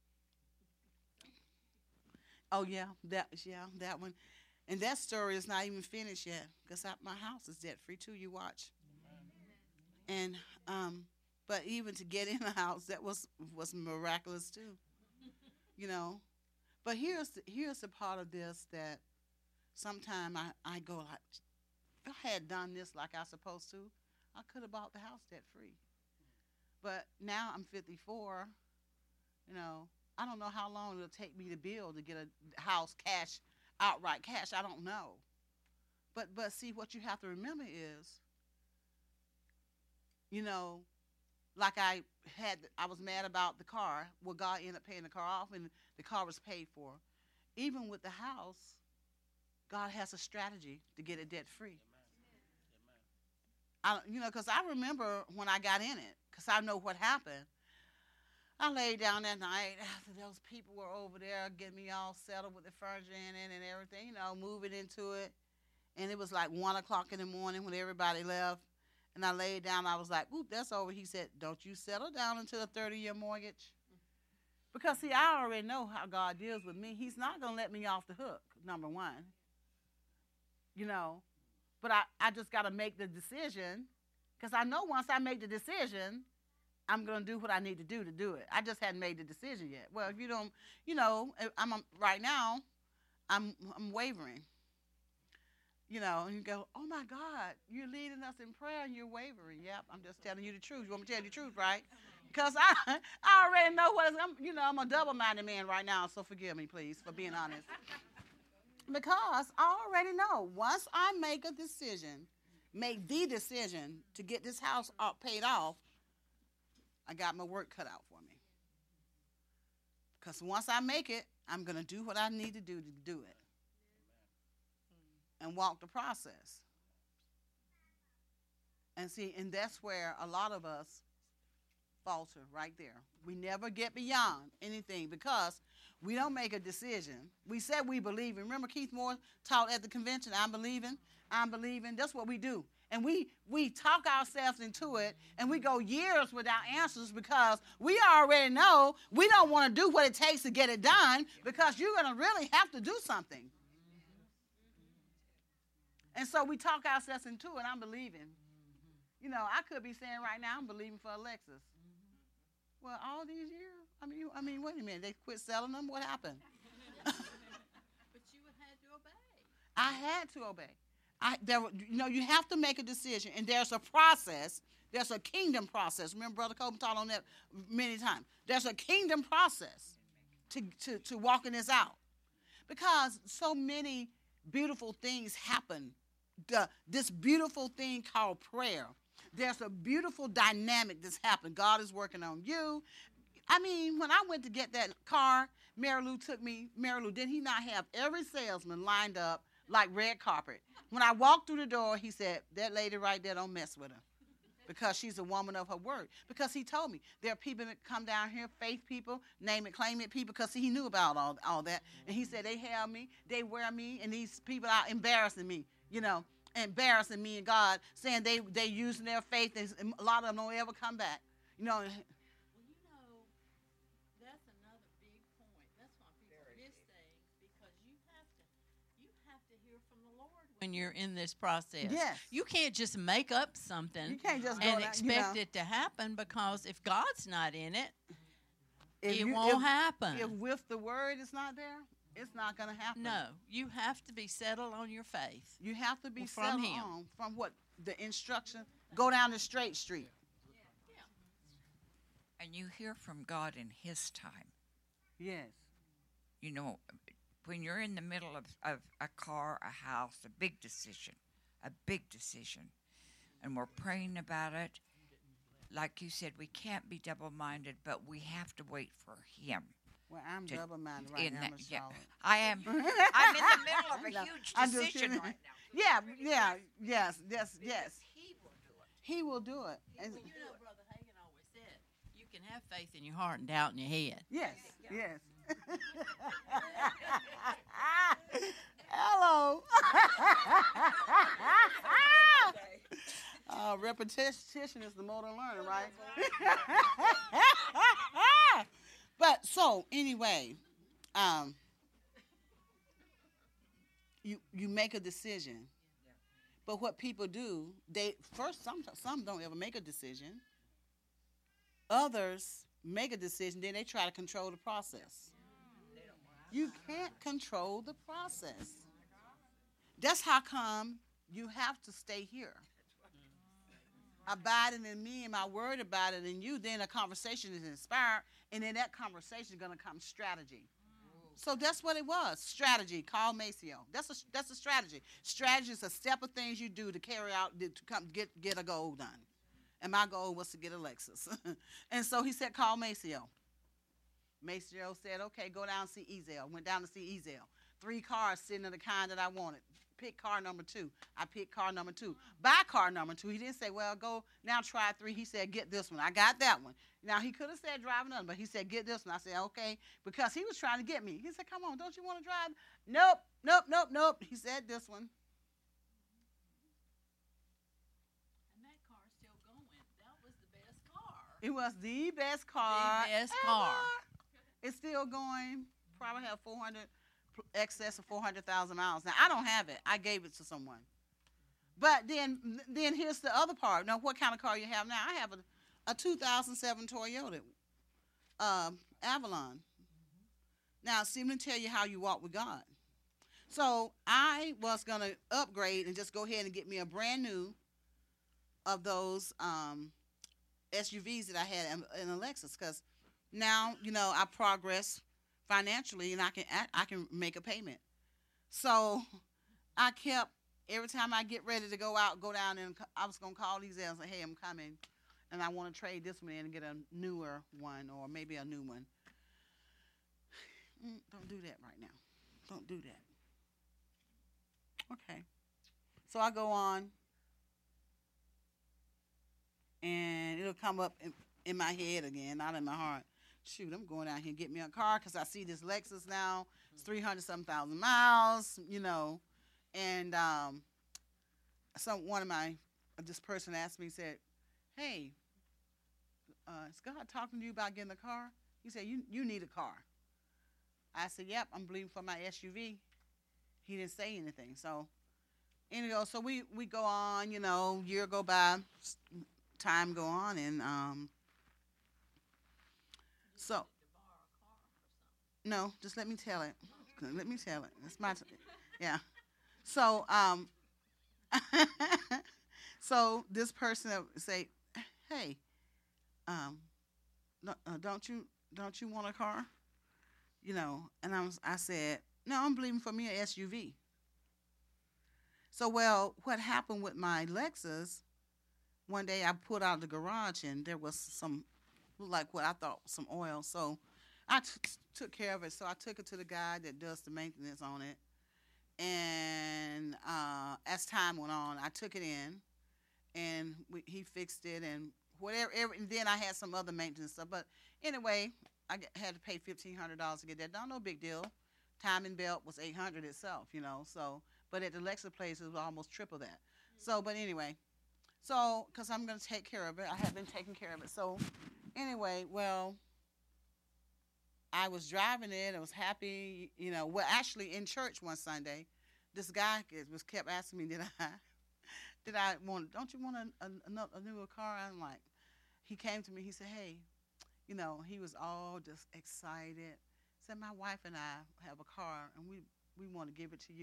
Oh, yeah, that, yeah, that one. And that story is not even finished yet, because my house is debt-free, too. You watch. And, um, but even to get in the house, that was was miraculous, too. You know. But here's the, here's the part of this that sometimes I, I go like, if I had done this like I was supposed to, I could have bought the house debt-free. But now I'm fifty-four, you know. I don't know how long it'll take me to build to get a house cash, outright cash. I don't know. But but see, what you have to remember is, you know, like I had, I was mad about the car. Well, God ended up paying the car off, and the car was paid for. Even with the house, God has a strategy to get it debt free. I, you know, because I remember when I got in it, because I know what happened. I laid down that night after those people were over there getting me all settled with the furniture in it and everything, you know, moving into it. And it was like one o'clock in the morning when everybody left. And I laid down. I was like, oop, that's over. He said, don't you settle down into a thirty-year mortgage. Because, see, I already know how God deals with me. He's not going to let me off the hook, number one. You know, but I, I just got to make the decision, because I know once I make the decision, I'm going to do what I need to do to do it. I just hadn't made the decision yet. Well, if you don't, you know, I'm um, right now, I'm I'm wavering. You know, and you go, oh, my God, you're leading us in prayer and you're wavering. Yep, I'm just telling you the truth. You want me to tell you the truth, right? Because I, I already know what it's, I'm, you know, I'm a double-minded man right now, so forgive me, please, for being honest. Because I already know once I make a decision, make the decision to get this house paid off, I got my work cut out for me. Because once I make it, I'm going to do what I need to do to do it. And walk the process. And see, and that's where a lot of us falter right there. We never get beyond anything because we don't make a decision. We said we believe. Remember Keith Moore taught at the convention, I'm believing, I'm believing. That's what we do. And we, we talk ourselves into it, and we go years without answers because we already know we don't want to do what it takes to get it done because you're going to really have to do something. And so we talk ourselves into it. I'm believing. You know, I could be saying right now, I'm believing for Alexis. Well, all these years, I mean, I mean, wait a minute. They quit selling them? What happened? But you had to obey. I had to obey. I, there, you know, you have to make a decision, and there's a process. There's a kingdom process. Remember, Brother Coleman taught on that many times. There's a kingdom process to, to, to walking this out because so many beautiful things happen. The, this beautiful thing called prayer. There's a beautiful dynamic that's happened. God is working on you. I mean, when I went to get that car, Mary Lou took me, Mary Lou, did he not have every salesman lined up like red carpet. When I walked through the door, he said, that lady right there, don't mess with her. Because she's a woman of her word. Because he told me there are people that come down here, faith people, name it, claim it people, because he knew about all, all that. And he said they have me, they wear me, and these people are embarrassing me, you know, embarrassing me and God, saying they they using their faith, and a lot of them don't ever come back, you know. Well, you know, that's another big point. That's why people miss things, because you have to you have to hear from the Lord when you're in this process. Yes. You can't just make up something You can't just go and down, expect you know. it to happen, because if God's not in it, If it you- won't if- happen. If with the word is not there, it's not going to happen. No, you have to be settled on your faith. You have to be From settled him. on from what the instruction. Go down the straight street. And you hear from God in His time. Yes. You know, when you're in the middle of, of a car, a house, a big decision, a big decision, and we're praying about it, like you said, we can't be double-minded, but we have to wait for Him. Well, I'm to- double-minded right in now, that- Miss yeah, Charlotte. I am. I'm in the middle of a No, huge I'm just decision kidding. right now. Yeah, yeah, yes, yes, yes. He will do it. He will do it. And Well, you know, Brother Hagan always said, you can have faith in your heart and doubt in your head. yes, yes. Hello. uh, repetition is the mode of learning, right? But so anyway, um, you you make a decision. But what people do, they first some some don't ever make a decision. Others make a decision, then they try to control the process. You can't control the process. That's how come you have to stay here. Abiding in me and my word abiding in you, then a conversation is inspired, and in that conversation is going to come strategy. So that's what it was, strategy. Call Maceo. That's a that's a strategy. Strategy is a step of things you do to carry out to come get get a goal done. And my goal was to get a Lexus. And so he said, call Maceo. Maceo said, okay, go down and see Ezel. Went down to see Ezel. Three cars sitting in the kind that I wanted. Pick car number two. I picked car number two. Buy car number two. He didn't say, well, go now try three. He said, get this one. I got that one. Now, he could have said drive another, but he said, get this one. I said, okay, because he was trying to get me. He said, come on, don't you want to drive? Nope, nope, nope, nope. He said this one. And that car's still going. That was the best car. It was the best car. best ever. car. It's still going. Probably have four hundred, excess of four hundred thousand miles. Now, I don't have it. I gave it to someone. But then then here's the other part. Now, what kind of car you have now? I have a, a two thousand seven Toyota um, Avalon. Now, see, let me tell you how you walk with God. So I was going to upgrade and just go ahead and get me a brand new of those um, S U Vs that I had in, in a Lexus, because now, you know, I progress financially and I can I, I can make a payment. So I kept, every time I get ready to go out, go down and I was going to call these and say, hey, I'm coming and I want to trade this one in and get a newer one or maybe a new one. Mm, don't do that right now. Don't do that. Okay. So I go on and it'll come up in, in my head again, not in my heart. Shoot, I'm going out here and get me a car because I see this Lexus now. It's three hundred some thousand miles, you know. And um, some one of my, this person asked me, said, hey, uh, is God talking to you about getting a car? He said, you, you need a car. I said, yep, I'm believing for my S U V. He didn't say anything. So, anyway, so we, we go on, you know, year go by, time go on, and um, so, no, just let me tell it. Let me tell it. It's my, t- yeah. So, um, so this person say, hey, um, no, uh, don't you don't you want a car? You know, and I was, I said, no, I'm believing for me an S U V. So, well, what happened with my Lexus? One day I pulled out of the garage and there was some, like what I thought was some oil. So I t- took care of it. So I took it to the guy that does the maintenance on it. And uh, as time went on, I took it in, and we, he fixed it, and whatever. Every, and then I had some other maintenance stuff. But anyway, I get, had to pay fifteen hundred dollars to get that done. No big deal. Timing belt was eight hundred dollars itself, you know. So, but at the Lexus place, it was almost triple that. So, but anyway, so because I'm going to take care of it, I have been taking care of it. So, anyway, well, I was driving it. I was happy, you know. Well, actually, in church one Sunday, this guy was kept asking me, "Did I, did I want? Don't you want a, a, a newer car?" I'm like, he came to me. He said, "Hey, you know," he was all just excited. Said, "My wife and I have a car, and we we want to give it to you."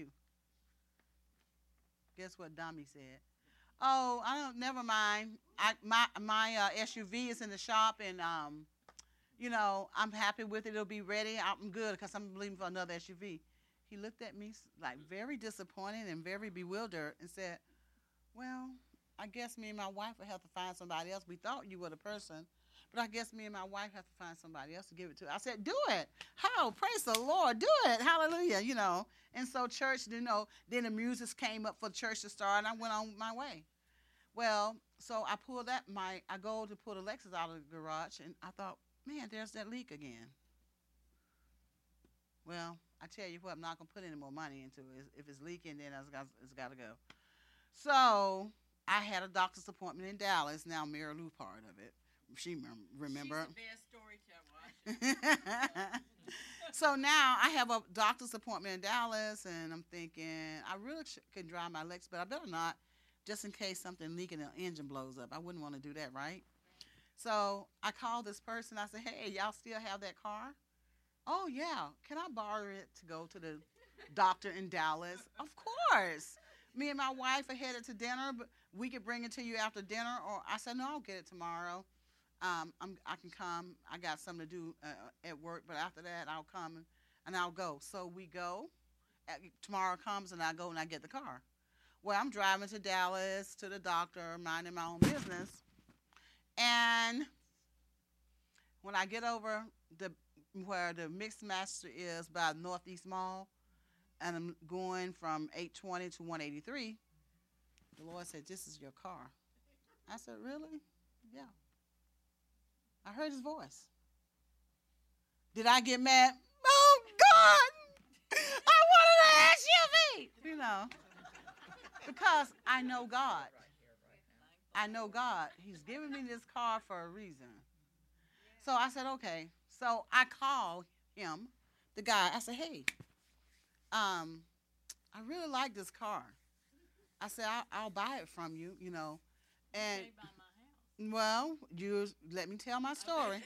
Guess what Dummy said? "Oh, I don't. Never mind. I my my uh, S U V is in the shop, and um." You know, I'm happy with it. It'll be ready. I'm good because I'm leaving for another S U V. He looked at me like very disappointed and very bewildered and said, "Well, I guess me and my wife will have to find somebody else. We thought you were the person, but I guess me and my wife have to find somebody else to give it to." I said, "Do it. How? Praise the Lord. Do it. Hallelujah." You know. And so church, you know, then the music came up for church to start, and I went on my way. Well, so I pulled that, my, I go to pull the Lexus out of the garage, and I thought, man, there's that leak again. Well, I tell you what, I'm not going to put any more money into it. If it's leaking, then it's got, it's got to go. So I had a doctor's appointment in Dallas. Now Mary Lou part of it. She mem- remember. She's the best storyteller. So now I have a doctor's appointment in Dallas, and I'm thinking I really sh- can drive my Lexus, but I better not, just in case something leaking and the engine blows up. I wouldn't want to do that, right? So I called this person. I said, "Hey, y'all still have that car?" "Oh, yeah. Can I borrow it to go to the doctor in Dallas?" "Of course. Me and my wife are headed to dinner, but we could bring it to you after dinner." Or I said, "No, I'll get it tomorrow. Um, I'm, I can come. I got something to do uh, at work, but after that, I'll come and, and I'll go." So we go. At, tomorrow comes, and I go and I get the car. Well, I'm driving to Dallas to the doctor, minding my own business. And when I get over the where the Mixed Master is by Northeast Mall, and I'm going from eight twenty to one eighty-three, the Lord said, "This is your car." I said, "Really?" "Yeah." I heard his voice. Did I get mad? Oh, God! I wanted an S U V! You know, because I know God. I know God. He's giving me this car for a reason. So I said, okay. So I called him, the guy. I said, "Hey, um, I really like this car." I said, I'll, I'll buy it from you, you know. And, You may buy my house. well, you let me tell my story.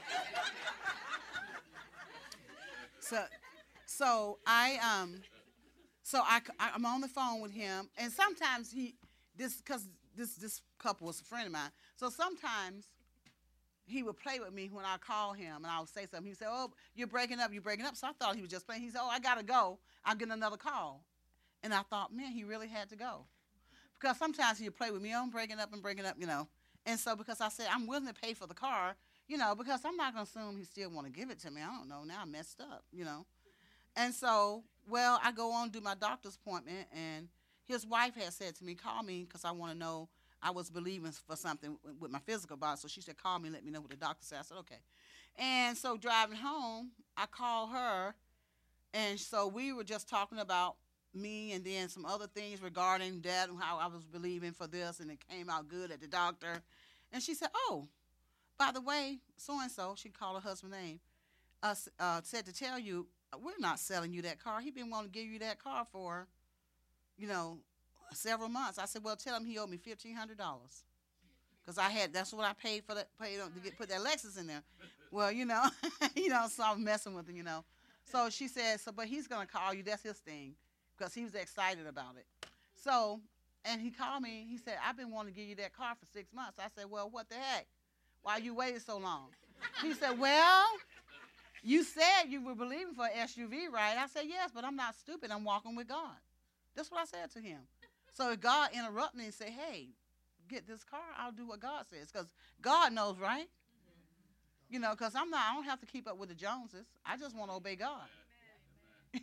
so, so I, um, so I, I, I'm on the phone with him, and sometimes he, this, because this this couple was a friend of mine. So sometimes he would play with me when I call him, and I would say something. He said, "Oh, you're breaking up, you're breaking up." So I thought he was just playing. He said, "Oh, I got to go. I'll get another call." And I thought, man, he really had to go. Because sometimes he'd play with me, "Oh, I'm breaking up and breaking up," you know. And so because I said, I'm willing to pay for the car, you know, because I'm not going to assume he still want to give it to me. I don't know. Now I messed up, you know. And so, well, I go on to do my doctor's appointment, and his wife had said to me, "Call me because I want to know." I was believing for something with my physical body. So she said, "Call me and let me know what the doctor said." I said, "Okay." And so driving home, I called her. And so we were just talking about me and then some other things regarding that and how I was believing for this. And it came out good at the doctor. And she said, "Oh, by the way, so-and-so," she called her husband's name, uh, uh, "said to tell you, we're not selling you that car. He been wanting to give you that car for, you know, several months." I said, "Well, tell him he owed me fifteen hundred dollars. Because I had, that's what I paid for that, paid on, to get, put that Lexus in there." Well, you know, you know, so I'm messing with him, you know. So she said, "So, but he's going to call you. That's his thing." Because he was excited about it. So, and he called me. He said, "I've been wanting to give you that car for six months. I said, "Well, what the heck? Why you waited so long?" He said, "Well, you said you were believing for an S U V, right?" I said, "Yes, but I'm not stupid. I'm walking with God." That's what I said to him. So God interrupted me and said, "Hey, get this car. I'll do what God says." Because God knows, right? You know, because I'm not, I don't have to keep up with the Joneses. I just want to obey God.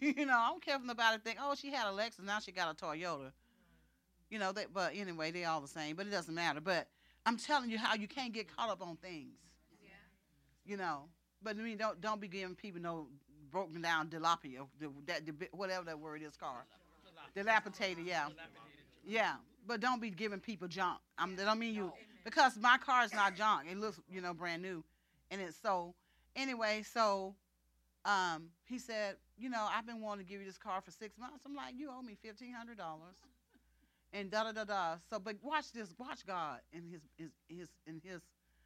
You know, I don't care if nobody think, oh, she had a Lexus, now she got a Toyota. You know, they, but anyway, they all the same, but it doesn't matter. But I'm telling you how you can't get caught up on things. Yeah. You know, but I mean, don't don't be giving people no broken down dilapia, that whatever that word is called, dilapidated. Yeah, yeah. But don't be giving people junk. I'm, I don't mean you, because my car is not junk. It looks, you know, brand new, and it's so. Anyway, so um, he said, you know, I've been wanting to give you this car for six months. I'm like, you owe me fifteen hundred dollars. And da da da da. So, but watch this. Watch God in His His His in His.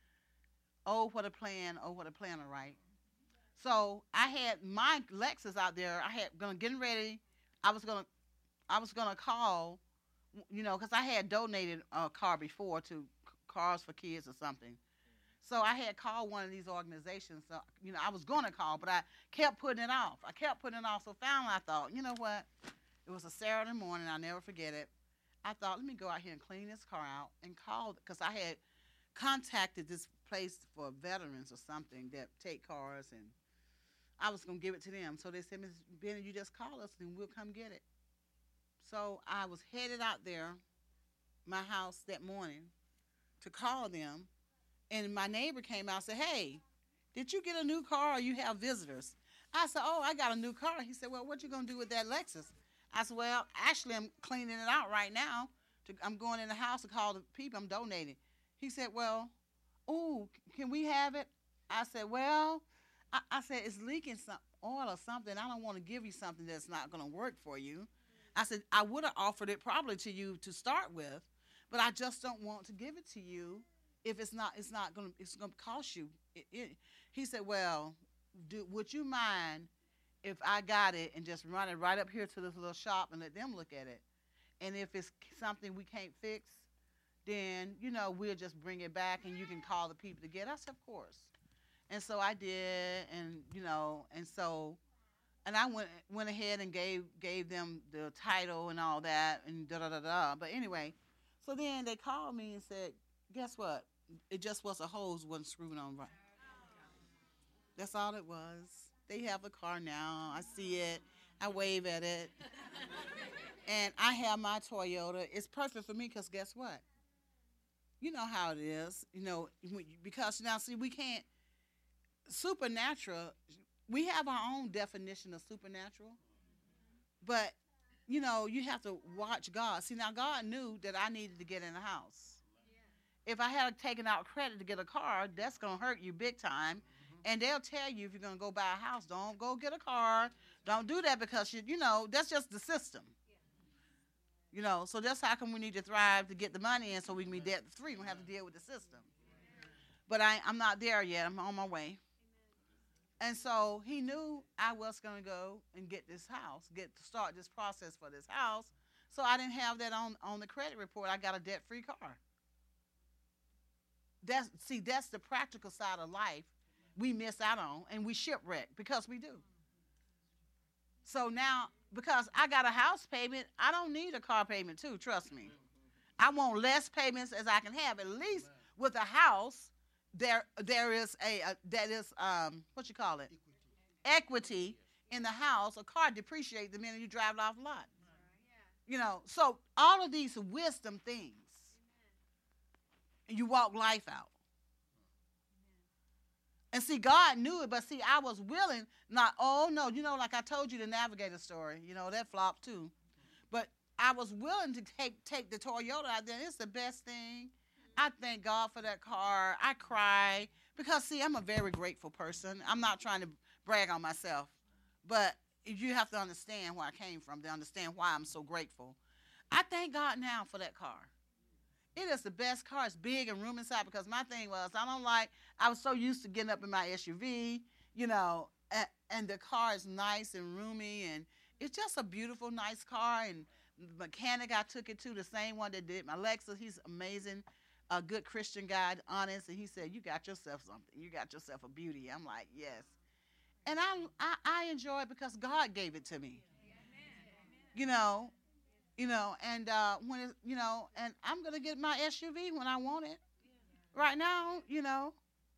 Oh, what a plan! Oh, what a planner, right? So I had my Lexus out there. I had gonna getting ready. I was gonna, I was gonna call, you know, because I had donated a car before to Cars for Kids or something. So I had called one of these organizations. So, you know, I was gonna call, but I kept putting it off. I kept putting it off. So finally, I thought, you know what? It was a Saturday morning. I'll never forget it. I thought, let me go out here and clean this car out and call, because I had contacted this place for veterans or something that take cars, and I was going to give it to them. So they said, Miss Bennett, you just call us and we'll come get it. So I was headed out there, my house that morning, to call them, and my neighbor came out and said, hey, did you get a new car or you have visitors? I said, oh, I got a new car. He said, well, what you going to do with that Lexus? I said, well, actually, I'm cleaning it out right now. To, I'm going in the house to call the people I'm donating. He said, well, ooh, can we have it? I said, well, I, I said, it's leaking some oil or something. I don't want to give you something that's not going to work for you. I said, I would have offered it probably to you to start with, but I just don't want to give it to you if it's not, it's not going to, it's going to cost you. It, it. He said, well, do, would you mind if I got it and just run it right up here to this little shop and let them look at it? And if it's something we can't fix, then, you know, we'll just bring it back and you can call the people to get it. I said, of course. And so I did, and, you know, and so, and I went went ahead and gave gave them the title and all that, and da-da-da-da. But anyway, so then they called me and said, guess what? It just was a hose wasn't screwed on right. That's all it was. They have a car now. I see it. I wave at it. And I have my Toyota. It's perfect for me because guess what? You know how it is. You know, because now, see, we can't, supernatural, we have our own definition of supernatural. But, you know, you have to watch God. See, now God knew that I needed to get in the house. If I had taken out credit to get a car, that's going to hurt you big time. And they'll tell you if you're going to go buy a house, don't go get a car. Don't do that because, you, you know, that's just the system. You know, so that's how come we need to thrive to get the money in so we can be debt-free. We don't have to deal with the system. But I, I'm not there yet. I'm on my way. And so he knew I was going to go and get this house, get to start this process for this house. So I didn't have that on, on the credit report. I got a debt-free car. That's, see, that's the practical side of life we miss out on, and we shipwreck because we do. So now, because I got a house payment, I don't need a car payment too, trust me. I want less payments as I can have. At least with a house, there there is a, a that is um what you call it? Equity in the house. A car depreciates the minute you drive it off the lot. You know, so all of these wisdom things. And you walk life out. And see, God knew it, but see, I was willing, not, oh no, you know, like I told you the Navigator story, you know, that flopped too. But I was willing to take take the Toyota out there. It's the best thing. I thank God for that car. I cry because, see, I'm a very grateful person. I'm not trying to brag on myself, but you have to understand where I came from to understand why I'm so grateful. I thank God now for that car. It is the best car. It's big and room inside because my thing was I don't like, I was so used to getting up in my S U V, you know, and, and the car is nice and roomy, and it's just a beautiful, nice car. And the mechanic I took it to, the same one that did my Lexus, he's amazing, a good Christian guy, honest, and he said, you got yourself something. You got yourself a beauty. I'm like, yes. And I, I, I enjoy it because God gave it to me. You know, You know, and uh, when it, you know, and I'm gonna get my S U V when I want it. Right now, you know,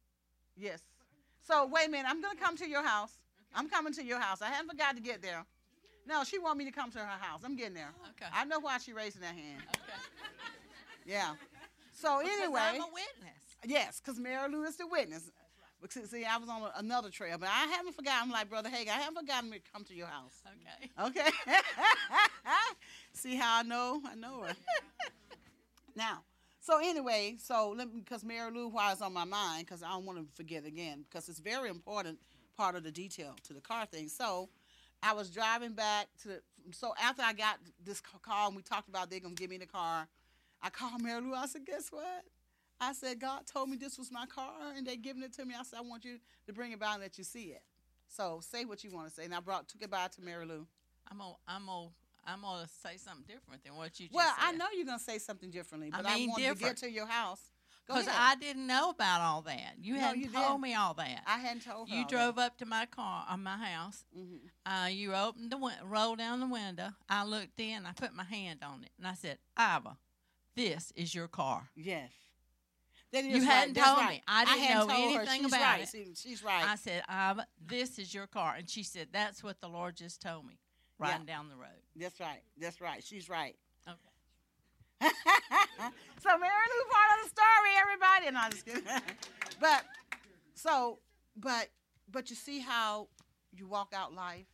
yes. So wait a minute, I'm gonna come to your house. I'm coming to your house. I haven't forgot to get there. No, she want me to come to her house. I'm getting there. Okay. I know why she raising that hand. Okay. Yeah. So Because anyway, I'm a witness. yes, because Mary Lou is the witness. Because, see, I was on a, another trail, but I haven't forgotten, like Brother Hagin, I haven't forgotten to come to your house. Okay. Okay? See how I know? I know her. Now, so anyway, so let me, because Mary Lou, why it's on my mind, because I don't want to forget again, because it's very important part of the detail to the car thing. So I was driving back to the, so after I got this call and we talked about they're going to give me the car, I called Mary Lou. I said, guess what? I said, God told me this was my car, and they're giving it to me. I said, I want you to bring it by and let you see it. So say what you want to say. And I brought took it by to Mary Lou. I'm gonna, I'm gonna, I'm gonna say something different than what you just Well, said. I know you're going to say something differently, I but I, mean wanted to different. get to your house. Go Because ahead. I didn't know about all that. You No, hadn't you told didn't. me all that. I hadn't told her. You all drove that. up to my car, uh, my house. Mhm. Uh, you opened the win- rolled down the window. I looked in. I put my hand on it, and I said, "Iva, this is your car." Yes. That is You right. hadn't That's told right. me. I didn't hadn't know told her. anything She's about right. it. See, she's right. I said, "Iva, this is your car," and she said, "That's what the Lord just told me." Riding down the road. That's right. That's right. She's right. Okay. So Mary Lou part of the story, everybody. No, I'm just kidding. But so, but but you see how you walk out life.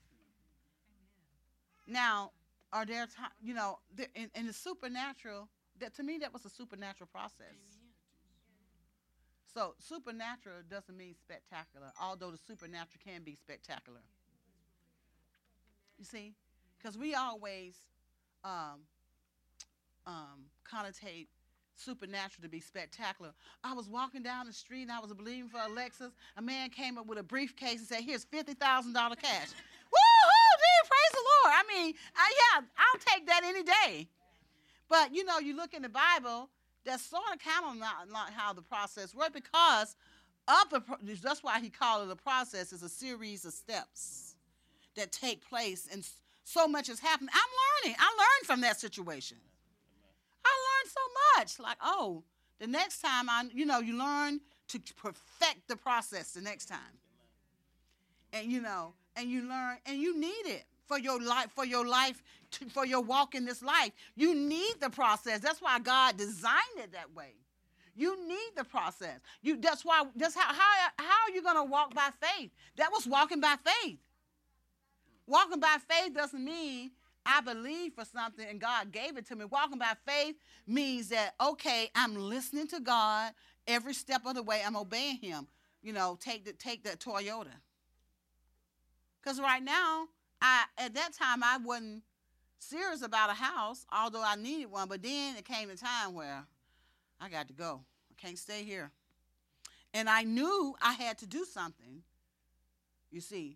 Now, are there times, you know, there, in, in the supernatural? That to me, that was a supernatural process. So supernatural doesn't mean spectacular, although the supernatural can be spectacular. You see, because we always um, um, connotate supernatural to be spectacular. I was walking down the street and I was believing for a Lexus. A man came up with a briefcase and said, "Here's fifty thousand dollars cash." Woo-hoo, dude, praise the Lord. I mean, I, yeah, I'll take that any day. But, you know, you look in the Bible, that's sort of kind of not, not how the process works, because of the, that's why he called it a process. It's a series of steps that take place, and so much has happened. I'm learning. I learned from that situation. I learned so much. Like, oh, the next time, I, you know, you learn to perfect the process the next time. And, you know, and you learn, and you need it for your life, for your life, to, for your walk in this life. You need the process. That's why God designed it that way. You need the process. You, that's why, that's how, how, how are you going to walk by faith? That was walking by faith. Walking by faith doesn't mean I believe for something and God gave it to me. Walking by faith means that, okay, I'm listening to God every step of the way. I'm obeying him. You know, take the, take that Toyota. Because right now, I at that time, I wasn't serious about a house, although I needed one. But then it came a time where I got to go. I can't stay here. And I knew I had to do something, you see.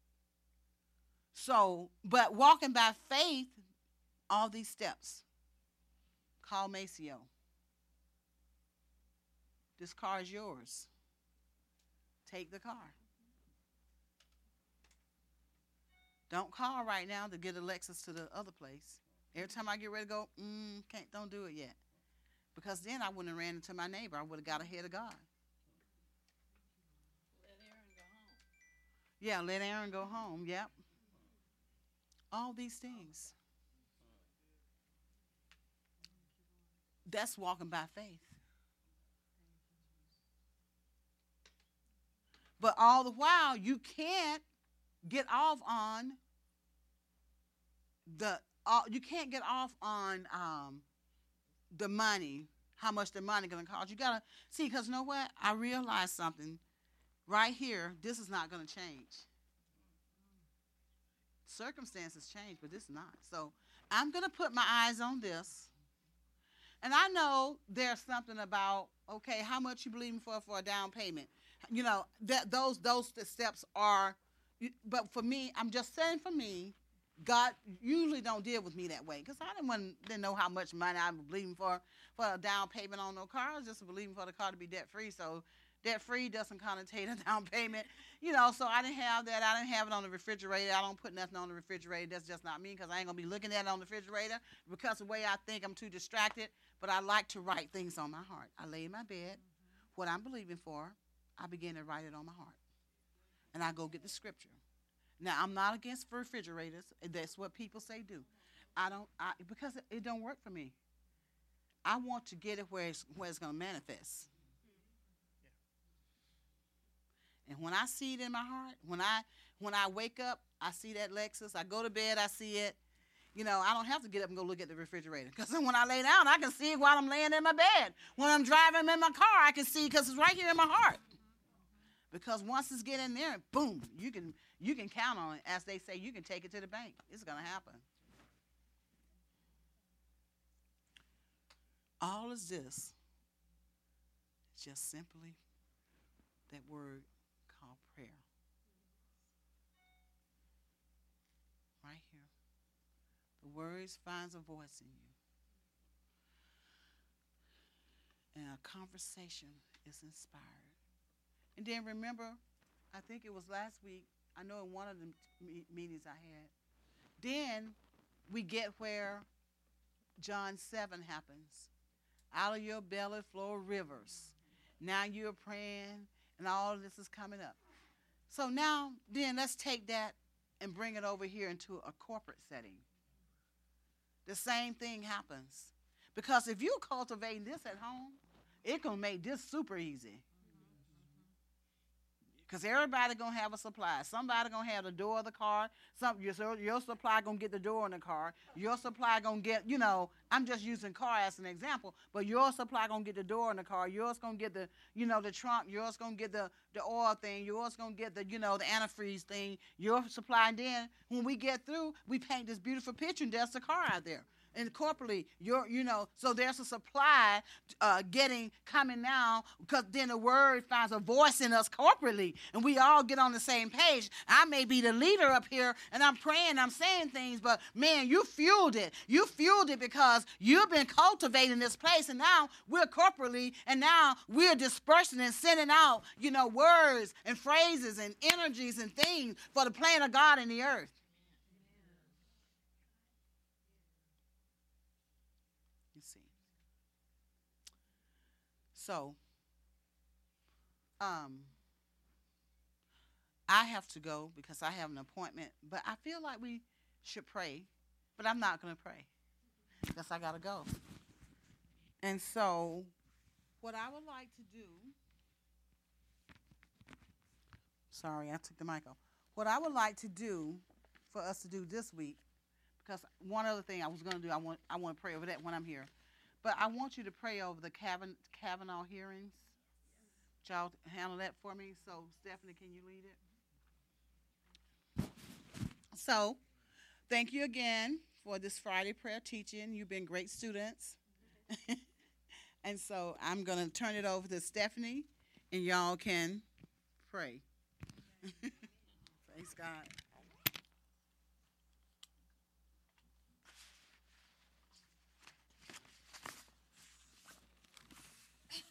So, but walking by faith, all these steps. Call Maceo. This car is yours. Take the car. Don't call right now to get a Lexus to the other place. Every time I get ready to go, mm, can't, don't do it yet. Because then I wouldn't have ran into my neighbor. I would have got ahead of God. Let Aaron go home. Yeah, let Aaron go home. Yep. All these things. That's walking by faith. But all the while, you can't get off on the, uh, you can't get off on um, the money, how much the money going to cost. You got to see, because you know what? I realized something right here. This is not going to change. Circumstances change, but this is not. So I'm going to put my eyes on this. And I know there's something about, okay, how much you believing for for a down payment. You know, that those those steps are, but for me, I'm just saying for me, God usually don't deal with me that way, because I didn't want didn't know how much money I'm believing for for a down payment on no car. I was just believing for the car to be debt free. So debt free doesn't connotate a down payment, you know. So I didn't have that. I didn't have it on the refrigerator. I don't put nothing on the refrigerator. That's just not me, because I ain't gonna be looking at it on the refrigerator, because the way I think, I'm too distracted. But I like to write things on my heart. I lay in my bed, what I'm believing for, I begin to write it on my heart. And I go get the scripture. Now, I'm not against refrigerators. That's what people say do. I don't, I, because it, it don't work for me. I want to get it where it's, where it's going to manifest. And when I see it in my heart, when I when I wake up, I see that Lexus. I go to bed, I see it. You know, I don't have to get up and go look at the refrigerator. Because then when I lay down, I can see it while I'm laying in my bed. When I'm driving in my car, I can see it because it's right here in my heart. Because once it's get in there, boom, you can you can count on it. As they say, you can take it to the bank. It's going to happen. All is this. Just simply that word called prayer. Right here. The words finds a voice in you. And a conversation is inspired. And then remember, I think it was last week, I know in one of the me- meetings I had, then we get where John seven happens. Out of your belly flow rivers. Now you're praying, and all of this is coming up. So now, then let's take that and bring it over here into a corporate setting. The same thing happens. Because if you're cultivating this at home, it's going to make this super easy. Because everybody going to have a supply. Somebody going to have the door of the car. Some, your, your supply going to get the door in the car. Your supply going to get, you know, I'm just using car as an example, but your supply going to get the door in the car. Yours going to get the, you know, the trunk. Yours going to get the, the oil thing. Yours going to get the, you know, the antifreeze thing. Your supply. And then when we get through, we paint this beautiful picture and there's the car out there. And corporately, you're, you know, so there's a supply uh, getting, coming now, because then the word finds a voice in us corporately, and we all get on the same page. I may be the leader up here, and I'm praying, I'm saying things, but man, you fueled it. You fueled it because you've been cultivating this place, and now we're corporately, and now we're dispersing and sending out, you know, words and phrases and energies and things for the plan of God in the earth. See. So, um, I have to go because I have an appointment, but I feel like we should pray, but I'm not going to pray because I got to go. And so, what I would like to do, sorry, I took the mic off. What I would like to do for us to do this week, because one other thing I was going to do, I want I want to pray over that when I'm here. But I want you to pray over the Kavan- Kavanaugh hearings. Would y'all handle that for me? So, Stephanie, can you lead it? So, thank you again for this Friday prayer teaching. You've been great students. And so, I'm going to turn it over to Stephanie, and y'all can pray. Praise God.